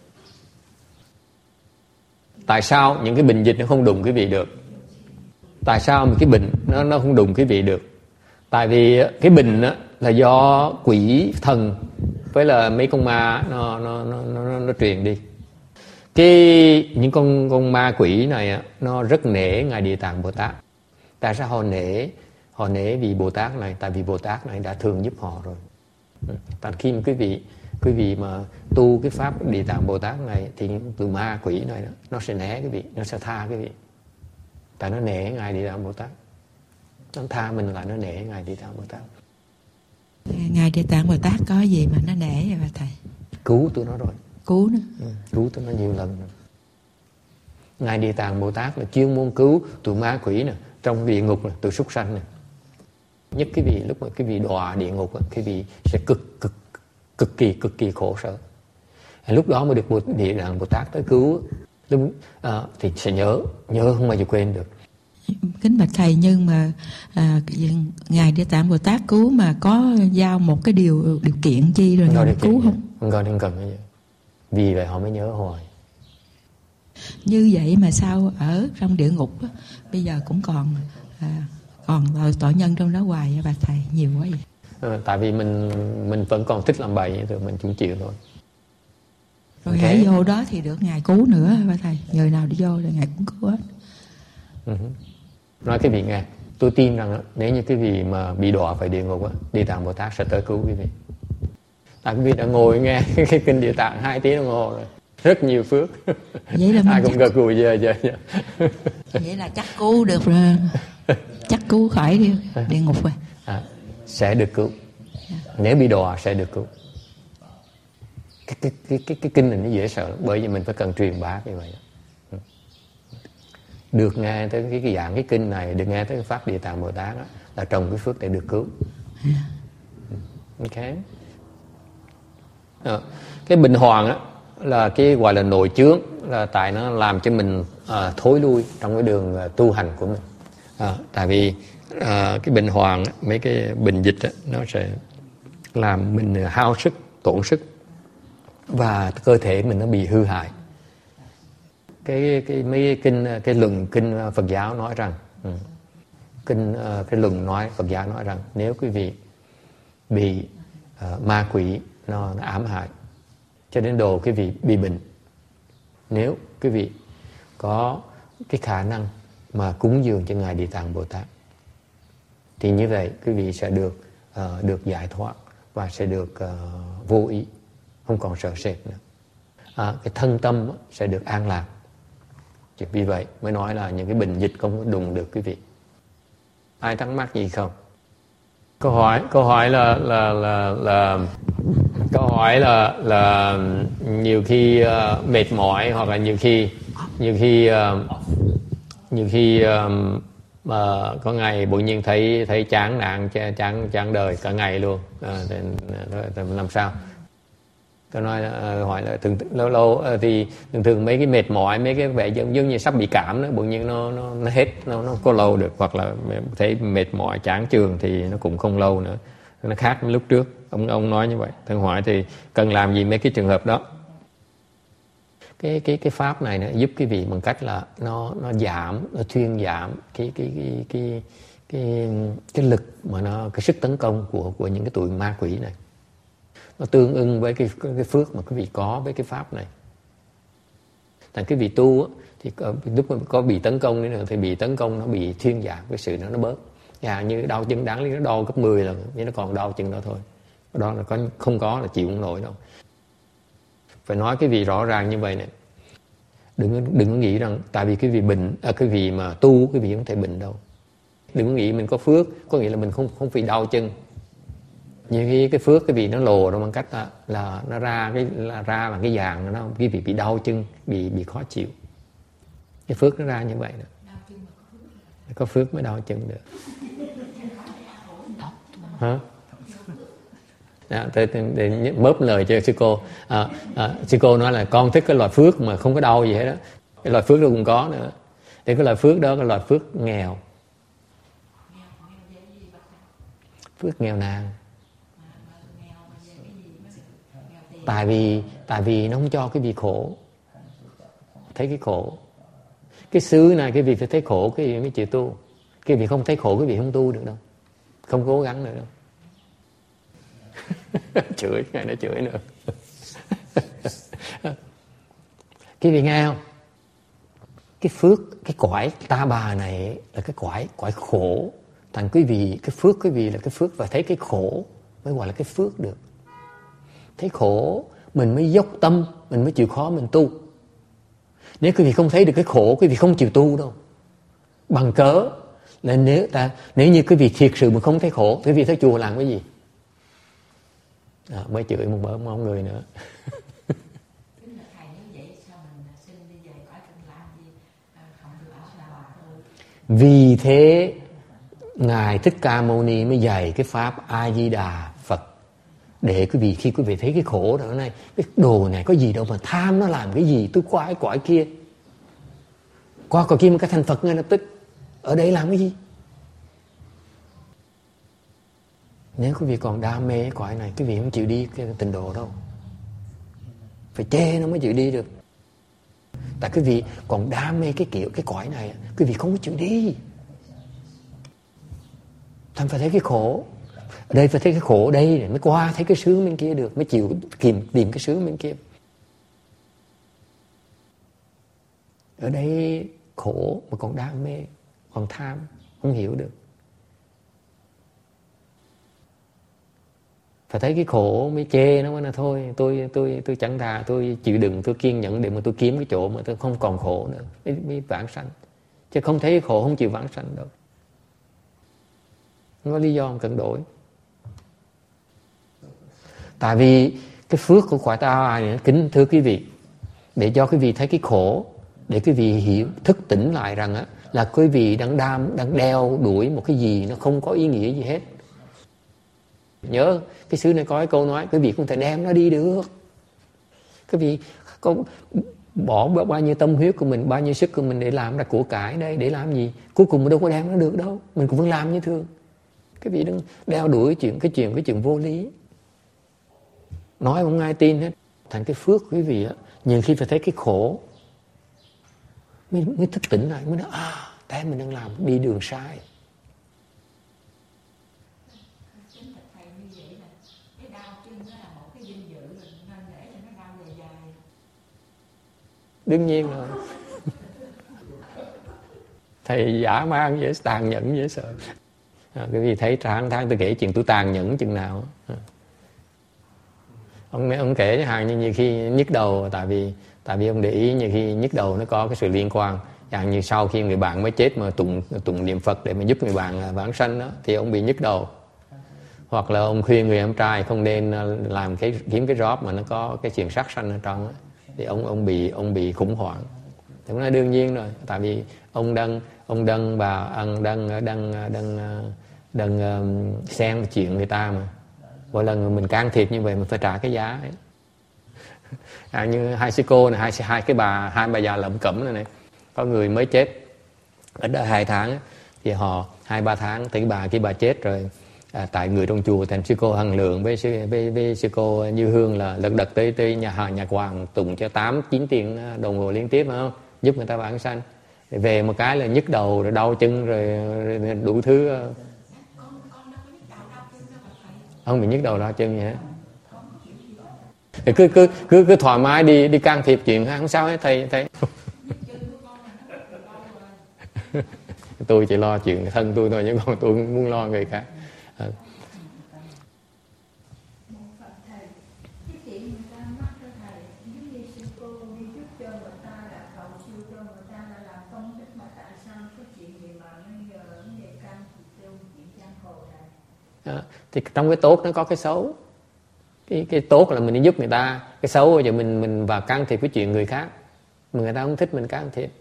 Tại sao những cái bình dịch nó không đụng quý vị được? Tại sao một cái bình nó nó không đụng quý vị được? Tại vì cái bình á là do quỷ thần với là mấy con ma nó nó nó nó, nó truyền đi. Cái những con con ma quỷ này á, nó rất nể ngài Địa Tạng Bồ Tát. Tại sao họ nể? Họ nể vì Bồ Tát này, tại vì Bồ Tát này đã thường giúp họ rồi. Tại khi mà quý vị quý vị mà tu cái pháp Địa Tạng Bồ Tát này thì từ ma quỷ này đó, nó sẽ né quý vị, nó sẽ tha quý vị. Tại nó nể ngài Địa Tạng Bồ Tát. Nó tha mình là nó nể ngài Địa Tạng Bồ Tát. Ngài Địa Tạng Bồ Tát có gì mà nó nể vậy bà thầy? Cứu tụi nó rồi. Cứu nó? Ừ, cứu tụi nó nhiều lần rồi. Ngài Địa Tạng Bồ Tát là chuyên môn cứu tụi ma quỷ nè, trong địa ngục nè, tụi súc sanh nè. Nhất cái vị lúc mà cái vị đọa địa ngục, cái vị sẽ cực cực cực kỳ cực kỳ khổ sở. Lúc đó mới được một Địa Tạng Bồ Tát tới cứu. Lúc à, thì sẽ nhớ nhớ không bao giờ quên được. Kính bạch thầy, nhưng mà à, ngài Địa Tạng Bồ Tát cứu mà có giao một cái điều điều kiện chi rồi ngài cứu không? Không cần không cần vậy. Vì vậy họ mới nhớ hoài. Như vậy mà sao ở trong địa ngục á, bây giờ cũng còn à, còn tội nhân trong đó hoài bà thầy, nhiều quá vậy. À, tại vì mình mình vẫn còn thích làm bậy thì mình cũng chịu thôi. Rồi okay. Hãy vô đó thì được ngài cứu nữa bà thầy, người nào đi vô là ngài cũng cứu hết. Uh-huh. Nói cái vị nghe, tôi tin rằng nếu như cái vị mà bị đọa phải địa ngục á, Địa Tạng Bồ Tát sẽ tới cứu quý vị. Tại quý vị đã ngồi nghe cái kinh Địa Tạng hai tiếng đồng hồ rồi, rất nhiều phước. Vậy là ai cũng gật gù giờ giờ giờ. Vậy là chắc cứu được rồi, chắc cứu khỏi đi địa ngục rồi. À, sẽ được cứu. Nếu bị đọa sẽ được cứu. Cái, cái, cái, cái, cái kinh này nó dễ sợ lắm, bởi vì mình phải cần truyền bá như vậy. Được nghe tới cái, cái dạng cái kinh này, được nghe tới cái pháp Địa Tạng Bồ Tát đó, là trồng cái phước để được cứu. Ok. À, cái bệnh hoạn á là cái gọi là nội chướng, là tại nó làm cho mình à, thối lui trong cái đường à, tu hành của mình. À, tại vì à, cái bệnh hoạn á, mấy cái bệnh dịch á, nó sẽ làm mình hao sức, tổn sức và cơ thể mình nó bị hư hại. Cái cái mấy cái kinh cái luận kinh Phật giáo nói rằng ừ, kinh cái luận nói Phật giáo nói rằng nếu quý vị bị uh, ma quỷ nó, nó ám hại cho đến độ quý vị bị bệnh, nếu quý vị có cái khả năng mà cúng dường cho ngài Địa Tạng Bồ Tát thì như vậy quý vị sẽ được uh, được giải thoát và sẽ được uh, vô ý, không còn sợ sệt nữa. À, cái thân tâm sẽ được an lạc. Chỉ vì vậy mới nói là những cái bệnh dịch không có đụng được quý vị. Ai thắc mắc gì không? Câu hỏi câu hỏi là là là là câu hỏi là là nhiều khi uh, mệt mỏi, hoặc là nhiều khi nhiều khi uh, nhiều khi uh, mà có ngày bỗng nhiên thấy thấy chán nản chán chán đời cả ngày luôn. À, thì, thì làm sao? Tôi nói uh, hỏi là thường lâu lâu uh, thì thường thường mấy cái mệt mỏi, mấy cái vẻ giống như sắp bị cảm đó, bỗng nhiên nó nó nó hết, nó nó có lâu được, hoặc là thấy mệt mỏi chán chường thì nó cũng không lâu nữa, nó khác với lúc trước. Ông ông nói như vậy. Thường hỏi thì cần làm gì mấy cái trường hợp đó? Cái cái cái pháp này nó giúp quý vị bằng cách là nó nó giảm, nó thuyên giảm cái cái cái cái cái cái lực mà nó cái sức tấn công của của những cái tụi ma quỷ này. Nó tương ưng với cái, cái phước mà quý vị có với cái pháp này. Thành quý vị tu thì lúc mà có bị tấn công nữa thì bị tấn công nó bị thuyên giảm, cái sự nó nó bớt. Và như đau chân đáng lý nó đau gấp mười lần, nhưng nó còn đau chân đó thôi. Đó là có, không có là chịu không nổi đâu. Phải nói cái vị rõ ràng như vậy này. Đừng đừng có nghĩ rằng tại vì cái vị bệnh, à, cái vị mà tu cái vị không thể bệnh đâu. Đừng có nghĩ mình có phước có nghĩa là mình không không phải đau chân. Nhiều khi cái phước cái vị nó lồ ra bằng cách là, là nó ra cái là ra là cái dạng nó cái vị bị đau chân, bị bị khó chịu. Cái phước nó ra như vậy đó. Có phước mới đau chân được. Hả? À, để, để mớp lời cho sư cô. À, à, sư cô nói là con thích cái loại phước mà không có đau gì hết đó. Cái loại phước đó cũng có nữa. Để cái loại phước đó cái loại phước nghèo. Phước nghèo nàn. Tại vì tại vì nó không cho cái vị khổ. Thấy cái khổ. Cái xứ này cái vị phải thấy khổ cái vị mới chịu tu. Cái vị không thấy khổ cái vị không tu được đâu. Không cố gắng nữa đâu. Chửi, ngày nó chửi nữa. Cái vị nghe không? Cái phước, cái cõi ta bà này là cái cõi cõi khổ. Thành quý vị, cái phước quý vị là cái phước, và thấy cái khổ mới gọi là cái phước được. Thấy khổ mình mới dốc tâm, mình mới chịu khó mình tu. Nếu quý vị không thấy được cái khổ, quý vị không chịu tu đâu. Bằng cớ là nếu ta nếu như quý vị thiệt sự mà không thấy khổ, quý vị tới chùa làm cái gì? À, mới chửi một bữa mong người nữa. Vì thế Ngài Thích Ca Mâu Ni mới dạy cái pháp A Di Đà Phật, để quý vị khi quý vị thấy cái khổ đó này, cái đồ này có gì đâu mà tham, nó làm cái gì, tôi qua cái cõi kia, qua cõi kia một cái thành Phật ngay lập tức, ở đây làm cái gì? Nếu quý vị còn đam mê cái cõi này, quý vị không chịu đi cái tịnh độ đâu. Phải chê nó mới chịu đi được. Tại quý vị còn đam mê cái kiểu cái cõi này, quý vị không có chịu đi. Thành phải thấy cái khổ. Ở đây phải thấy cái khổ đây để mới qua thấy cái sướng bên kia được, mới chịu tìm, tìm cái sướng bên kia. Ở đây khổ mà còn đam mê, còn tham, không hiểu được. Phải thấy cái khổ mới chê nó, mới là thôi tôi tôi tôi chẳng thà tôi chịu đựng, tôi kiên nhẫn để mà tôi kiếm cái chỗ mà tôi không còn khổ nữa, mới, mới vãng sanh. Chứ không thấy cái khổ không chịu vãng sanh đâu. Không có lý do không cần đổi. Tại vì cái phước của cõi ta bà này, kính thưa quý vị, để cho quý vị thấy cái khổ, để quý vị hiểu, thức tỉnh lại rằng á, là quý vị đang đam, đang đeo đuổi một cái gì nó không có ý nghĩa gì hết. Nhớ cái xứ này có cái câu nói, quý vị không thể đem nó đi được. Quý vị có bỏ bao nhiêu tâm huyết của mình, bao nhiêu sức của mình để làm ra của cải đây, để làm gì? Cuối cùng mình đâu có đem nó được đâu, mình cũng vẫn làm như thường. Quý vị đừng đeo đuổi chuyện cái chuyện cái chuyện vô lý. Nói không ai tin hết. Thành cái phước quý vị á, nhiều khi phải thấy cái khổ mới, mới thức tỉnh lại, mới nói à, tại mình đang làm đi đường sai. Đương nhiên rồi. Thầy dã man dễ, tàn nhẫn dễ sợ. À, quý vị thấy tháng tháng tôi kể chuyện tôi tàn nhẫn chừng nào. À. Ông ông kể cho hàng như, như khi nhức đầu, tại vì tại vì ông để ý như khi nhức đầu nó có cái sự liên quan. Chẳng như sau khi người bạn mới chết mà tụng tụng niệm Phật để mà giúp người bạn vãng sanh đó, thì ông bị nhức đầu. Hoặc là ông khuyên người em trai không nên làm cái kiếm cái job mà nó có cái chuyện sát sanh ở trong đó, thì ông ông bị ông bị khủng hoảng. Thì nói đương nhiên rồi, tại vì ông đang ông đang bà ông đang đang đang đang, đang um, xen chuyện người ta mà. Mỗi lần mình can thiệp như vậy mình phải trả cái giá ấy. À, như hai sư cô này, hai hai cái bà hai bà già lẩm cẩm này này, có người mới chết ở đây hai tháng ấy, thì họ hai ba tháng thì cái bà kia bà chết rồi. À, tại người trong chùa thành sư cô Hằng Lượng với sư với, với sư cô Như Hương là lật đật tới tới nhà hàng nhà hoàng tụng cho tám chín tiếng đồng hồ liên tiếp, phải không, giúp người ta vãng sanh. Về một cái là nhức đầu rồi đau chân rồi, rồi đủ thứ. Không bị nhức đầu đau chân vậy. Thì cứ cứ cứ cứ thoải mái đi đi can thiệp chuyện không sao hết thầy thầy. Tôi chỉ lo chuyện thân tôi thôi, nhưng còn tôi muốn lo người khác. À. À, thì trong cái tốt nó có cái xấu. Cái, cái tốt là mình đi giúp người ta, cái xấu là giờ mình mình vào can thiệp cái chuyện người khác mà người ta không thích mình can thiệp.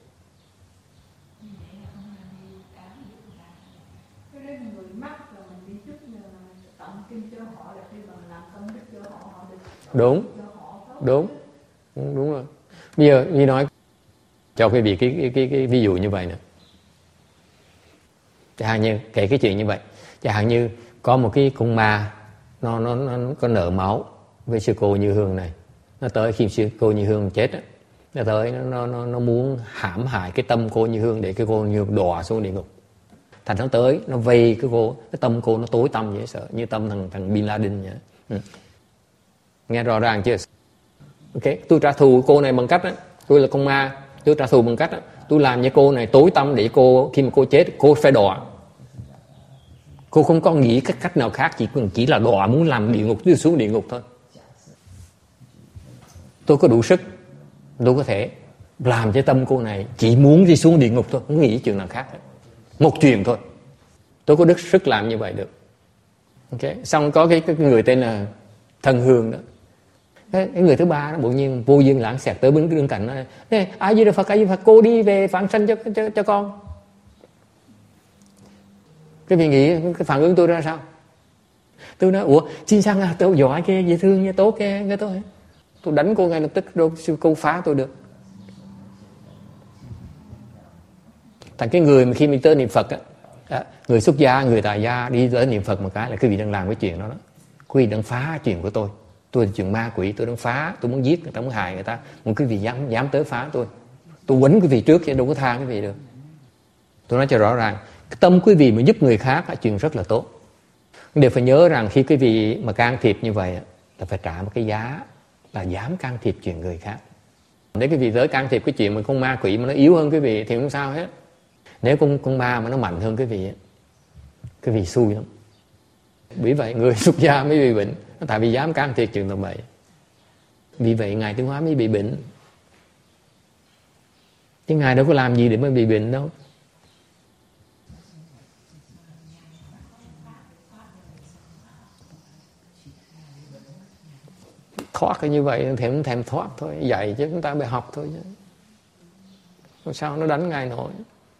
Đúng đúng đúng rồi. Bây giờ như nói cho quý vị cái, cái, cái, cái ví dụ như vậy nè. Chẳng hạn như kể cái chuyện như vậy, chẳng hạn như có một cái con ma nó nó nó có nợ máu với sư cô Như Hương này. Nó tới khi sư cô Như Hương chết á, nó tới nó nó nó muốn hãm hại cái tâm cô Như Hương để cái cô Như Hương đọa xuống địa ngục. Thành nó tới nó vây cái cô, cái tâm cô nó tối tăm dễ sợ, như tâm thằng thằng Bin Laden vậy. Ừ. Nghe rõ ràng chưa? Ok, tôi trả thù cô này bằng cách á, tôi là con ma, tôi trả thù bằng cách á, tôi làm cho cô này tối tăm để cô khi mà cô chết cô phải đọa. Cô không có nghĩ cái cách nào khác, chỉ chỉ là đọa, muốn làm địa ngục, tôi xuống địa ngục thôi. Tôi có đủ sức, tôi có thể làm cho tâm cô này chỉ muốn đi xuống địa ngục thôi, không nghĩ chuyện nào khác hết. Một chuyện thôi, tôi có đức sức làm như vậy được. Ok, xong có cái, cái người tên là Thần Hương đó. Cái, cái người thứ ba đó bỗng nhiên vô duyên lãng xẹt tới bên bên cạnh nó, này, ai Di Đà Phật, ai Di Đà Phật, cô đi về vãng sanh cho cho cho con. Cái vị nghĩ cái phản ứng tôi ra sao? Tôi nói ủa, xin chăng là tôi giỏi cái dễ thương như tốt cái cái tôi tôi đánh cô ngay lập tức, đâu cô phá tôi được. Thành cái người mà khi mình tới niệm Phật á, à, người xuất gia, người tại gia đi tới niệm Phật một cái là quý vị đang làm cái chuyện đó đó. Quý vị đang phá chuyện của tôi. Tôi là chuyện ma quỷ, tôi đang phá, tôi muốn giết người ta, muốn hại người ta. Một quý vị dám dám tới phá tôi. Tôi quýnh quý vị trước chứ đâu có tha quý vị được. Tôi nói cho rõ ràng, cái tâm quý vị mà giúp người khác là chuyện rất là tốt. Nhưng đều phải nhớ rằng khi quý vị mà can thiệp như vậy là phải trả một cái giá, là dám can thiệp chuyện người khác. Nếu quý vị tới can thiệp cái chuyện mà con ma quỷ mà nó yếu hơn quý vị thì không sao hết. Nếu con con ma mà nó mạnh hơn quý vị, quý vị xui lắm. Vì vậy người xuất gia mới bị bệnh, tại vì dám can thiệp chuyện tầm bậy. Vì vậy Ngài Tiến Hóa mới bị bệnh. Chứ Ngài đâu có làm gì để mới bị bệnh đâu. thoát cái như vậy thì không thèm thoát thôi, dạy chứ chúng ta phải học thôi chứ. Sao nó đánh Ngài nổi?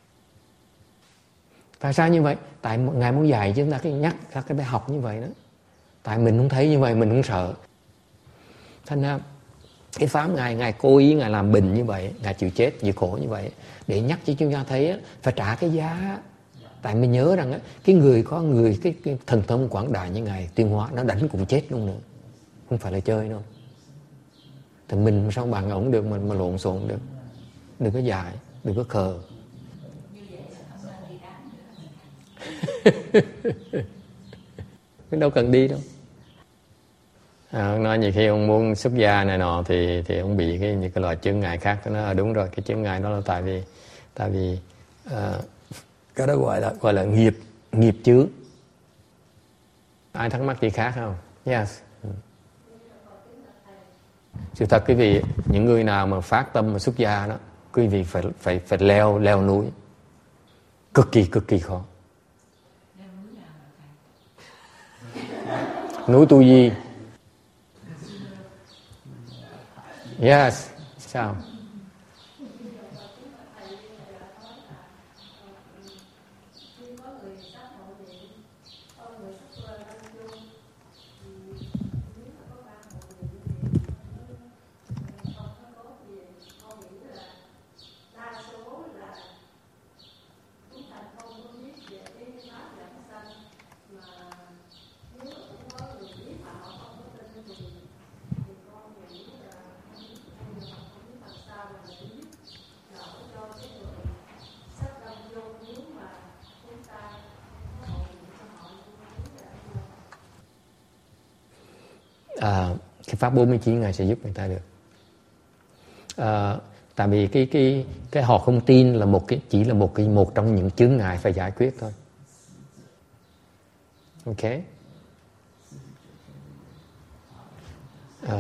Tại sao như vậy? Tại Ngài muốn dạy chứ chúng ta cái nhắc ra cái bài học như vậy đó. Tại mình không thấy như vậy mình không sợ. Thành ra cái pháp Ngài Ngài cố ý Ngài làm bình như vậy, Ngài chịu chết chịu khổ như vậy để nhắc cho chúng ta thấy phải trả cái giá. Tại mình nhớ rằng cái người có người cái, cái thần thông quảng đại như Ngài Tuyên Hóa nó đánh cũng chết luôn nữa, không phải là chơi đâu. Thì mình sao bằng ổng được, mình mà lộn xộn được. Đừng có dại, đừng có khờ. Đâu cần đi đâu. À, nói nhiều khi ông muốn xuất gia này nọ thì thì ông bị cái những cái loại chướng ngại khác. Nó nói đúng rồi, cái chướng ngại đó là tại vì tại vì uh, cái đó gọi là gọi là nghiệp nghiệp chướng. Ai thắc mắc gì khác không? Yes. Sự thật quý vị, những người nào mà phát tâm mà xuất gia đó, quý vị phải phải phải leo leo núi, cực kỳ cực kỳ khó. Núi Tu Di. Yes. Sao? À, cái pháp bốn mươi chín ngày sẽ giúp người ta được. À, tại vì cái cái cái họ không tin là một cái chỉ là một cái một trong những chướng ngại phải giải quyết thôi. Ok. À.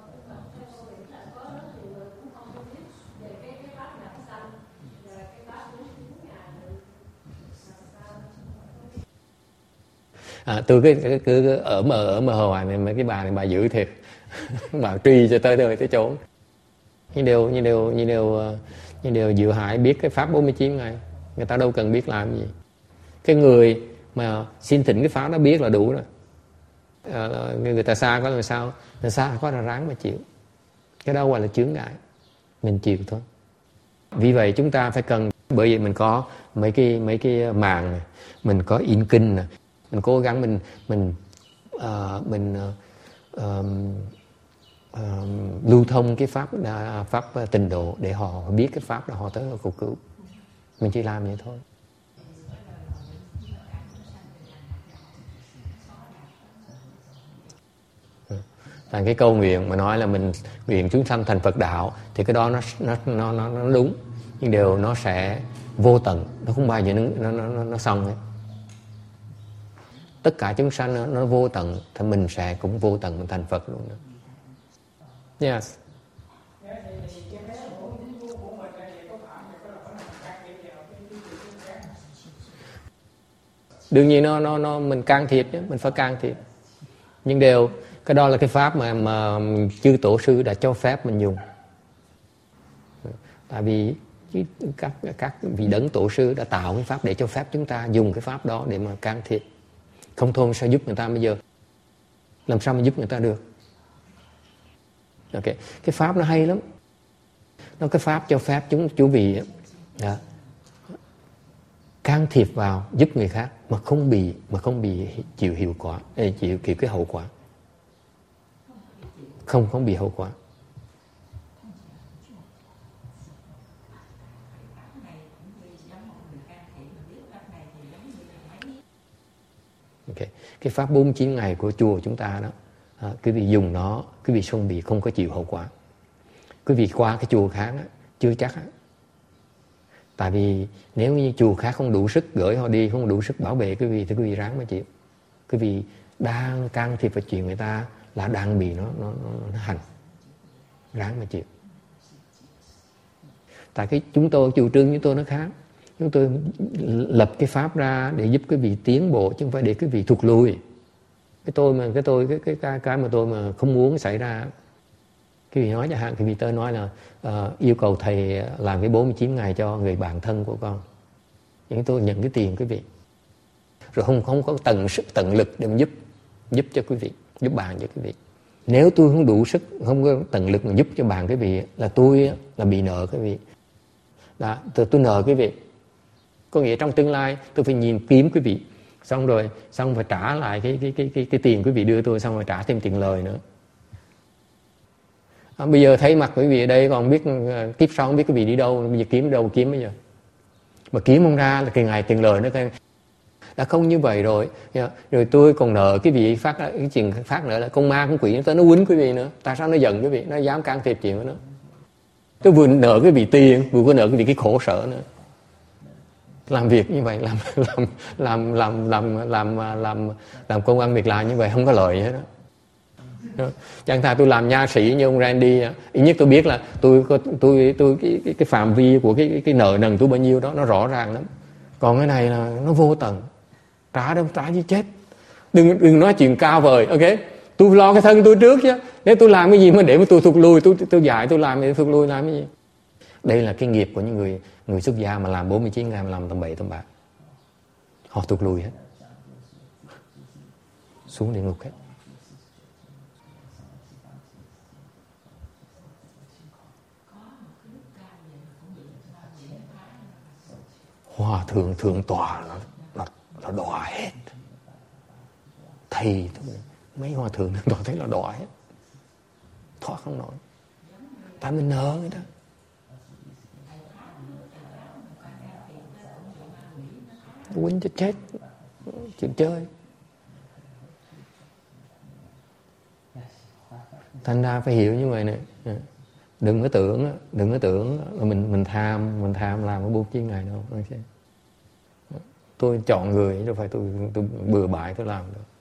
À, tôi cứ, cứ, cứ ở mờ ở mờ hoài này, mấy cái bà này bà giữ thiệt. Bà truy cho tới đời tới chỗ. Nhưng điều như điều như điều như điều Diệu Hải biết cái pháp bốn mươi chín ngày, người ta đâu cần biết làm gì. Cái người mà xin thỉnh cái pháp đó biết là đủ rồi. À, người ta xa quá là sao? Người xa quá là ráng mà chịu. Cái đó gọi là chướng ngại, mình chịu thôi. Vì vậy chúng ta phải cần, bởi vì mình có mấy cái mấy cái màng này, mình có in kinh này, mình cố gắng mình mình uh, mình uh, um, uh, lưu thông cái pháp uh, pháp tịnh độ để họ biết cái pháp đó họ tới họ cầu cứu. Mình chỉ làm vậy thôi. Thành cái câu nguyện mà nói là mình nguyện chúng sanh thành Phật đạo thì cái đó nó nó nó nó, nó đúng, nhưng đều nó sẽ vô tận, nó không bao giờ nó nó nó, nó xong hết. Tất cả chúng sanh nó, nó vô tận thì mình sẽ cũng vô tận, mình thành Phật luôn đó. Yes. Đương nhiên nó nó nó mình can thiệp chứ, mình phải can thiệp. Nhưng đều cái đó là cái pháp mà mà chư tổ sư đã cho phép mình dùng. Tại vì các các vị đấng tổ sư đã tạo cái pháp để cho phép chúng ta dùng cái pháp đó để mà can thiệp. Không thôi sao giúp người ta bây giờ? Làm sao mà giúp người ta được? Ok, cái pháp nó hay lắm. Nó cái pháp cho phép chúng chú vị đó, can thiệp vào giúp người khác mà không bị mà không bị chịu hiệu quả, chịu chịu cái hậu quả. Không không bị hậu quả. Okay. Cái pháp bốn mươi chín ngày của chùa chúng ta đó, à, quý vị dùng nó, quý vị không bị không có chịu hậu quả. Quý vị qua cái chùa khác á, chưa chắc á. Tại vì nếu như chùa khác không đủ sức gửi họ đi, không đủ sức bảo vệ quý vị thì quý vị ráng mà chịu. Quý vị đang can thiệp vào chuyện người ta là đang bị nó nó nó, nó hành, ráng mà chịu. Tại cái chúng tôi chủ trương chúng tôi nó khác. Chúng tôi lập cái pháp ra để giúp quý vị tiến bộ chứ không phải để quý vị thụt lùi. Cái tôi mà cái tôi cái cái cái cái mà tôi mà không muốn xảy ra Cái vị nói chẳng hạn, cái vị tới nói là uh, yêu cầu thầy làm cái bốn mươi chín ngày cho người bạn thân của con. Những tôi nhận cái tiền quý vị. Rồi không không có tận sức tận lực để mà giúp giúp cho quý vị, giúp bạn cho quý vị. Nếu tôi không đủ sức, không có tận lực mà giúp cho bạn quý vị, là tôi là bị nợ quý vị. Đó, tôi, tôi nợ quý vị. Có nghĩa trong tương lai tôi phải nhìn kiếm quý vị, xong rồi xong phải trả lại cái cái cái cái cái tiền quý vị đưa tôi, xong rồi trả thêm tiền lời nữa. À, bây giờ thấy mặt quý vị ở đây còn biết uh, kiếp sau không biết quý vị đi đâu, bây giờ kiếm đâu kiếm bây giờ. Mà kiếm không ra là cái ngày tiền lời nó cái đã không như vậy rồi. Yeah. Rồi tôi còn nợ cái vị phát cái chuyện phát nữa là con ma con quỷ nó tới nó quýnh quý vị nữa. Tại sao nó giận quý vị, nó dám can thiệp chuyện của nó. Tôi vừa nợ cái vị tiền, vừa có nợ cái vị cái khổ sở nữa. Làm việc như vậy, làm làm làm làm làm làm làm làm công ăn việc làm như vậy không có lợi gì hết đó. Chẳng thà tôi làm nha sĩ như ông Randy, ít nhất tôi biết là tôi tôi tôi, tôi cái, cái cái phạm vi của cái cái, cái nợ nần tôi bao nhiêu đó nó rõ ràng lắm. Còn cái này là nó vô tận, trả đâu trả như chết. Đừng đừng nói chuyện cao vời, ok? Tôi lo cái thân tôi trước chứ. Nếu tôi làm cái gì mà để mà tôi thụt lùi, tôi tôi dạy tôi làm để thụt lùi làm cái gì? Đây là cái nghiệp của những người người xuất gia mà làm bốn mươi chín ngày mà làm tầm bậy tầm bạ. Họ thụt lùi hết, xuống địa ngục hết. Hòa thượng thượng tọa là, là, là đọa hết. Thầy mấy hòa thượng thượng tọa thấy là đọa hết, thoát không nổi. Tại mình nợ người đó. Quýnh cho chết, chuyện chơi. Thành ra phải hiểu như vậy nè. Đừng có tưởng, đừng có tưởng là mình mình tham, mình tham làm cái bốn chín ngày đâu. Tôi chọn người, đâu phải tôi tôi bừa bãi tôi làm đâu.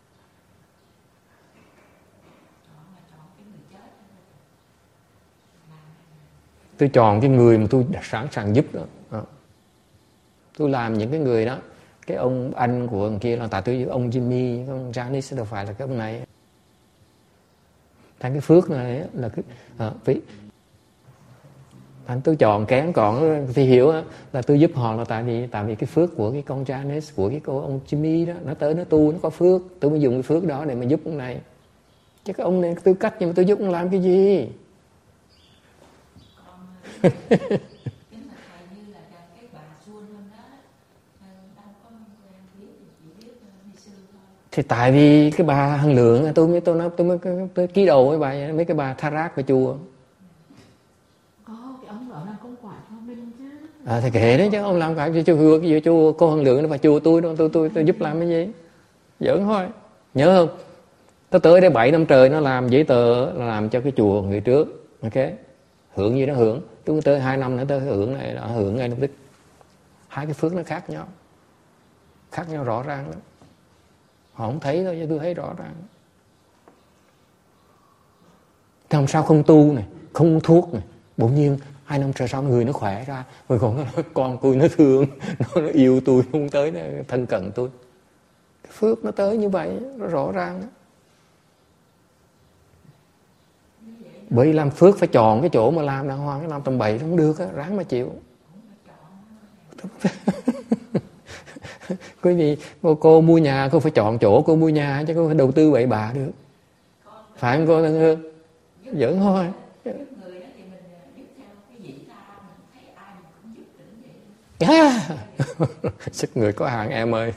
Tôi chọn cái người mà tôi sẵn sàng giúp đó. đó. Tôi làm những cái người đó. Cái ông anh của ông kia là tại tôi ông Jimmy, ông Janice đâu phải là cái ông này. Thành cái phước này là cái à, phải thành tôi chọn kén còn thì hiểu là tôi giúp họ là tại vì tại vì cái phước của cái con Janice, của cái cô ông Jimmy đó, nó tới nó tu nó có phước, tôi mới dùng cái phước đó để mà giúp ông này. Chứ cái ông này tư cách nhưng mà tôi giúp ông làm cái gì? Thì tại vì cái bà Hằng Lượng tôi mới tôi nói tôi mới tôi ký đầu với bà mấy cái bà tha rác của chùa. Có cái ông đó làm công quả cho mình chứ. À thì kệ đấy chứ ông làm cái cho chùa cái chùa cô Hằng Lượng nó phải chùa tôi đâu tôi tôi tôi giúp làm cái gì? Giỡn thôi. Nhớ không? Tôi tới đây bảy năm trời nó làm giấy tờ nó làm cho cái chùa người trước. Ok. Hưởng gì nó hưởng. Tôi tới hai năm nữa tới hưởng này nó hưởng ngay lập tức. Hai cái phước nó khác nhau. Khác nhau rõ ràng lắm. Họ không thấy thôi, chứ tôi thấy rõ ràng. Thế làm sao không tu này, không thuốc này, bỗng nhiên hai năm trời sau người nó khỏe ra, rồi còn con tôi nó thương, nó, nó yêu tôi, không tới nó thân cận tôi. Cái phước nó tới như vậy, nó rõ ràng đó. Bởi làm phước phải chọn cái chỗ mà làm đàng hoàng, cái làm tầm bậy không được á, ráng mà chịu. Quý vị, cô, cô mua nhà, cô phải chọn chỗ cô mua nhà, chứ cô phải đầu tư bậy bạ được. Phải không cô Thân Hương? Giỡn thôi. À, sức người có hạn em ơi.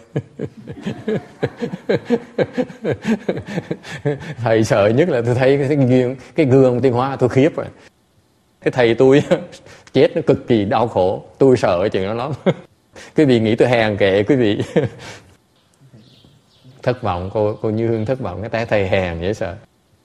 Thầy sợ nhất là tôi thấy cái gương, cái gương Tiên Hoa tôi khiếp rồi. Cái thầy tôi chết nó cực kỳ đau khổ, tôi sợ chuyện đó lắm. Quý vị nghĩ tôi hèn kệ quý vị. Thất vọng, cô cô Như Hương thất vọng cái tay thầy hèn dễ sợ.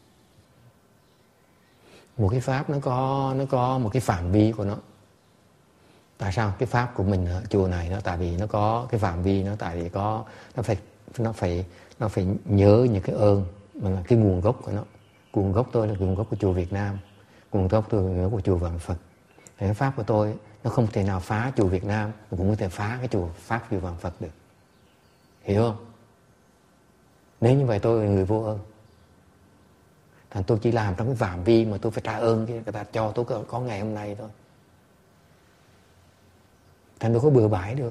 Một cái pháp nó có nó có một cái phạm vi của nó. Tại sao cái pháp của mình ở chùa này nó tại vì nó có cái phạm vi, nó tại vì có nó phải nó phải nó phải nhớ những cái ơn mà là cái nguồn gốc của nó. Nguồn gốc tôi là nguồn gốc của chùa Việt Nam, nguồn gốc tôi là nguồn gốc của chùa Vạn Phật. Thì cái pháp của tôi nó không thể nào phá chùa Việt Nam, mà cũng có thể phá cái chùa pháp chùa Vạn Phật được. Hiểu không? Nếu như vậy tôi là người vô ơn. À, tôi chỉ làm trong cái phạm vi mà tôi phải trả ơn cái người ta cho tôi có, có ngày hôm nay thôi. Thành đâu có bừa bãi được.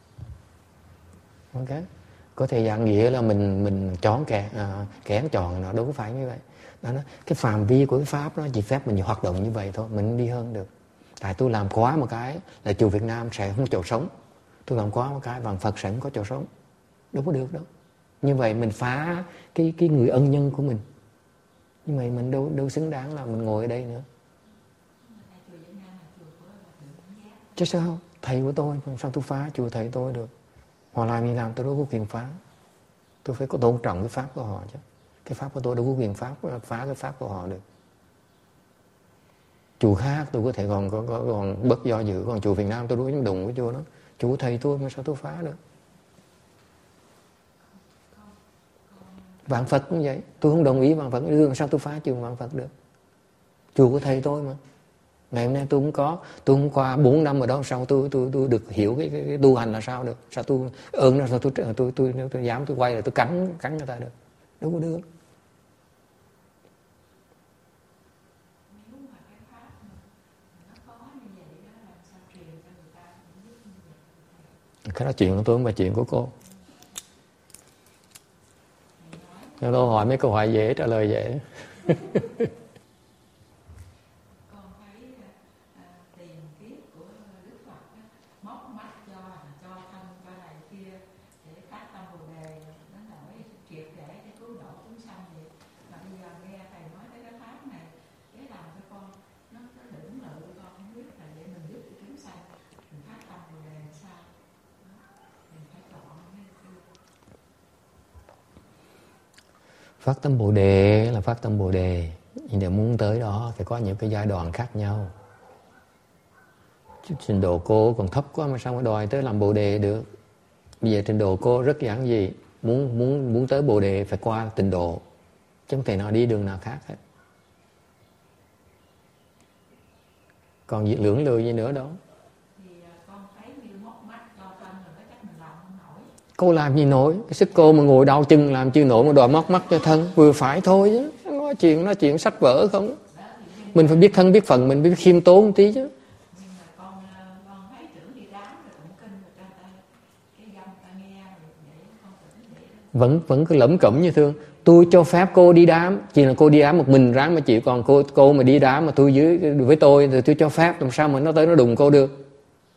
Ok. Có thể dạng nghĩa là mình mình chón kẻ à, kén chọn nó, đâu có phải như vậy. Đó, đó. Cái phạm vi của cái pháp nó chỉ phép mình hoạt động như vậy thôi, mình không đi hơn được. Tại tôi làm quá một cái là chùa Việt Nam sẽ không có chỗ sống, tôi làm quá một cái vàng Phật sẽ không có chỗ sống, đâu có được đâu. Như vậy mình phá cái cái người ân nhân của mình. Nhưng mà mình đâu đâu xứng đáng là mình ngồi ở đây nữa. Chứ sao? Thầy của tôi, sao tôi phá chùa thầy tôi được? Họ làm gì làm tôi đâu có quyền phá. Tôi phải có tôn trọng cái pháp của họ chứ. Cái pháp của tôi đâu có quyền pháp phá cái pháp của họ được. Chùa khác tôi có thể còn còn, còn, còn bất do dự, còn chùa Việt Nam tôi đối với đụng với chùa đó. Chùa thầy tôi mà sao tôi phá được? Vạn Phật cũng vậy, tôi không đồng ý Vạn Phật đưa, sao tôi phá chùa Vạn Phật được? Chùa của thầy tôi mà. Ngày hôm nay tôi cũng có, tôi cũng qua bốn năm ở đó, sao tôi tôi tôi được hiểu cái, cái, cái tu hành là sao được? Sao tôi ơn là sao tôi tôi tôi, tôi, tôi, tôi dám tôi quay là tôi cắn cắn người ta được? Đâu có được. Cái đó chuyện của tôi không phải chuyện của cô. Nếu tôi hỏi mấy câu hỏi dễ trả lời dễ. Phát tâm Bồ Đề là phát tâm Bồ Đề, nhưng để muốn tới đó phải có những cái giai đoạn khác nhau. Chứ trình độ cô còn thấp quá mà sao mà đòi tới làm Bồ Đề được? Bây giờ trình độ cô rất giản dị, muốn muốn muốn tới Bồ Đề phải qua tịnh độ, chứ không thể nào đi đường nào khác hết. Còn gì lưỡng lự gì nữa đâu. Cô làm gì nổi, cái sức cô mà ngồi đau chân làm chưa nổi mà đòi móc mắt cho thân, vừa phải thôi chứ. Nói chuyện nói chuyện sách vở không. Mình phải biết thân biết phận, mình biết khiêm tốn một tí chứ. Vẫn vẫn cứ lẩm cẩm như thường. Tôi cho phép cô đi đám, chỉ là cô đi đám một mình ráng mà chịu, còn cô cô mà đi đám mà tôi dưới với tôi thì tôi cho phép, làm sao mà nó tới nó đùng cô được.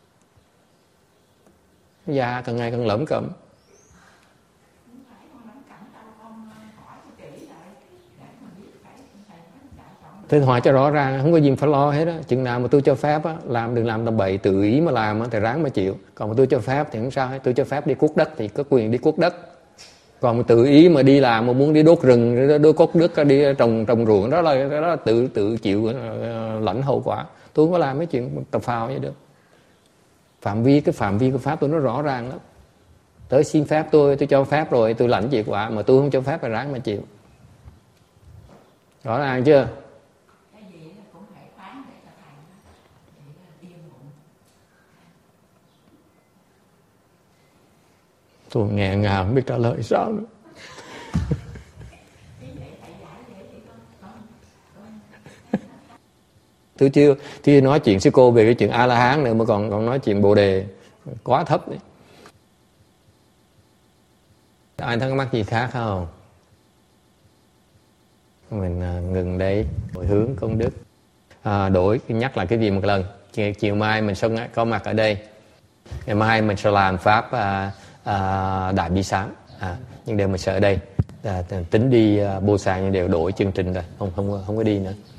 Dạ càng ngày càng lẩm cẩm. Thế hỏi cho rõ ràng, không có gì phải lo hết á. Chừng nào mà tôi cho phép á, làm đừng làm tầm bậy, tự ý mà làm á, thì ráng mà chịu. Còn mà tôi cho phép thì không sao hết. Tôi cho phép đi cuốc đất thì có quyền đi cuốc đất. Còn mà tự ý mà đi làm mà muốn đi đốt rừng, đốt cốt đất, đi trồng trồng ruộng, đó là đó là tự tự chịu lãnh hậu quả. Tôi không có làm mấy chuyện tập phào vậy được. Phạm vi cái phạm vi của pháp tôi nó rõ ràng lắm. Tới xin phép tôi, tôi cho phép rồi, tôi lãnh chịu quả, mà tôi không cho phép phải ráng mà chịu. Rõ ràng chưa? Tôi nghe ngà không biết trả lời sao nữa. Tôi chưa chưa nói chuyện sư cô về cái chuyện A-la-hán nữa mà còn còn nói chuyện Bồ Đề quá thấp đấy. Ai thắc mắc gì khác không? Mình ngừng đây, đổi hướng công đức. À, đổi nhắc lại cái gì một lần. Chiều, chiều mai mình sẽ có mặt ở đây. Ngày mai mình sẽ làm pháp à, à, Đại Bi Sám. À, nhưng đều mình sẽ ở đây. À, tính đi à, Bô Sa nhưng đều đổi chương trình rồi, không không không có đi nữa.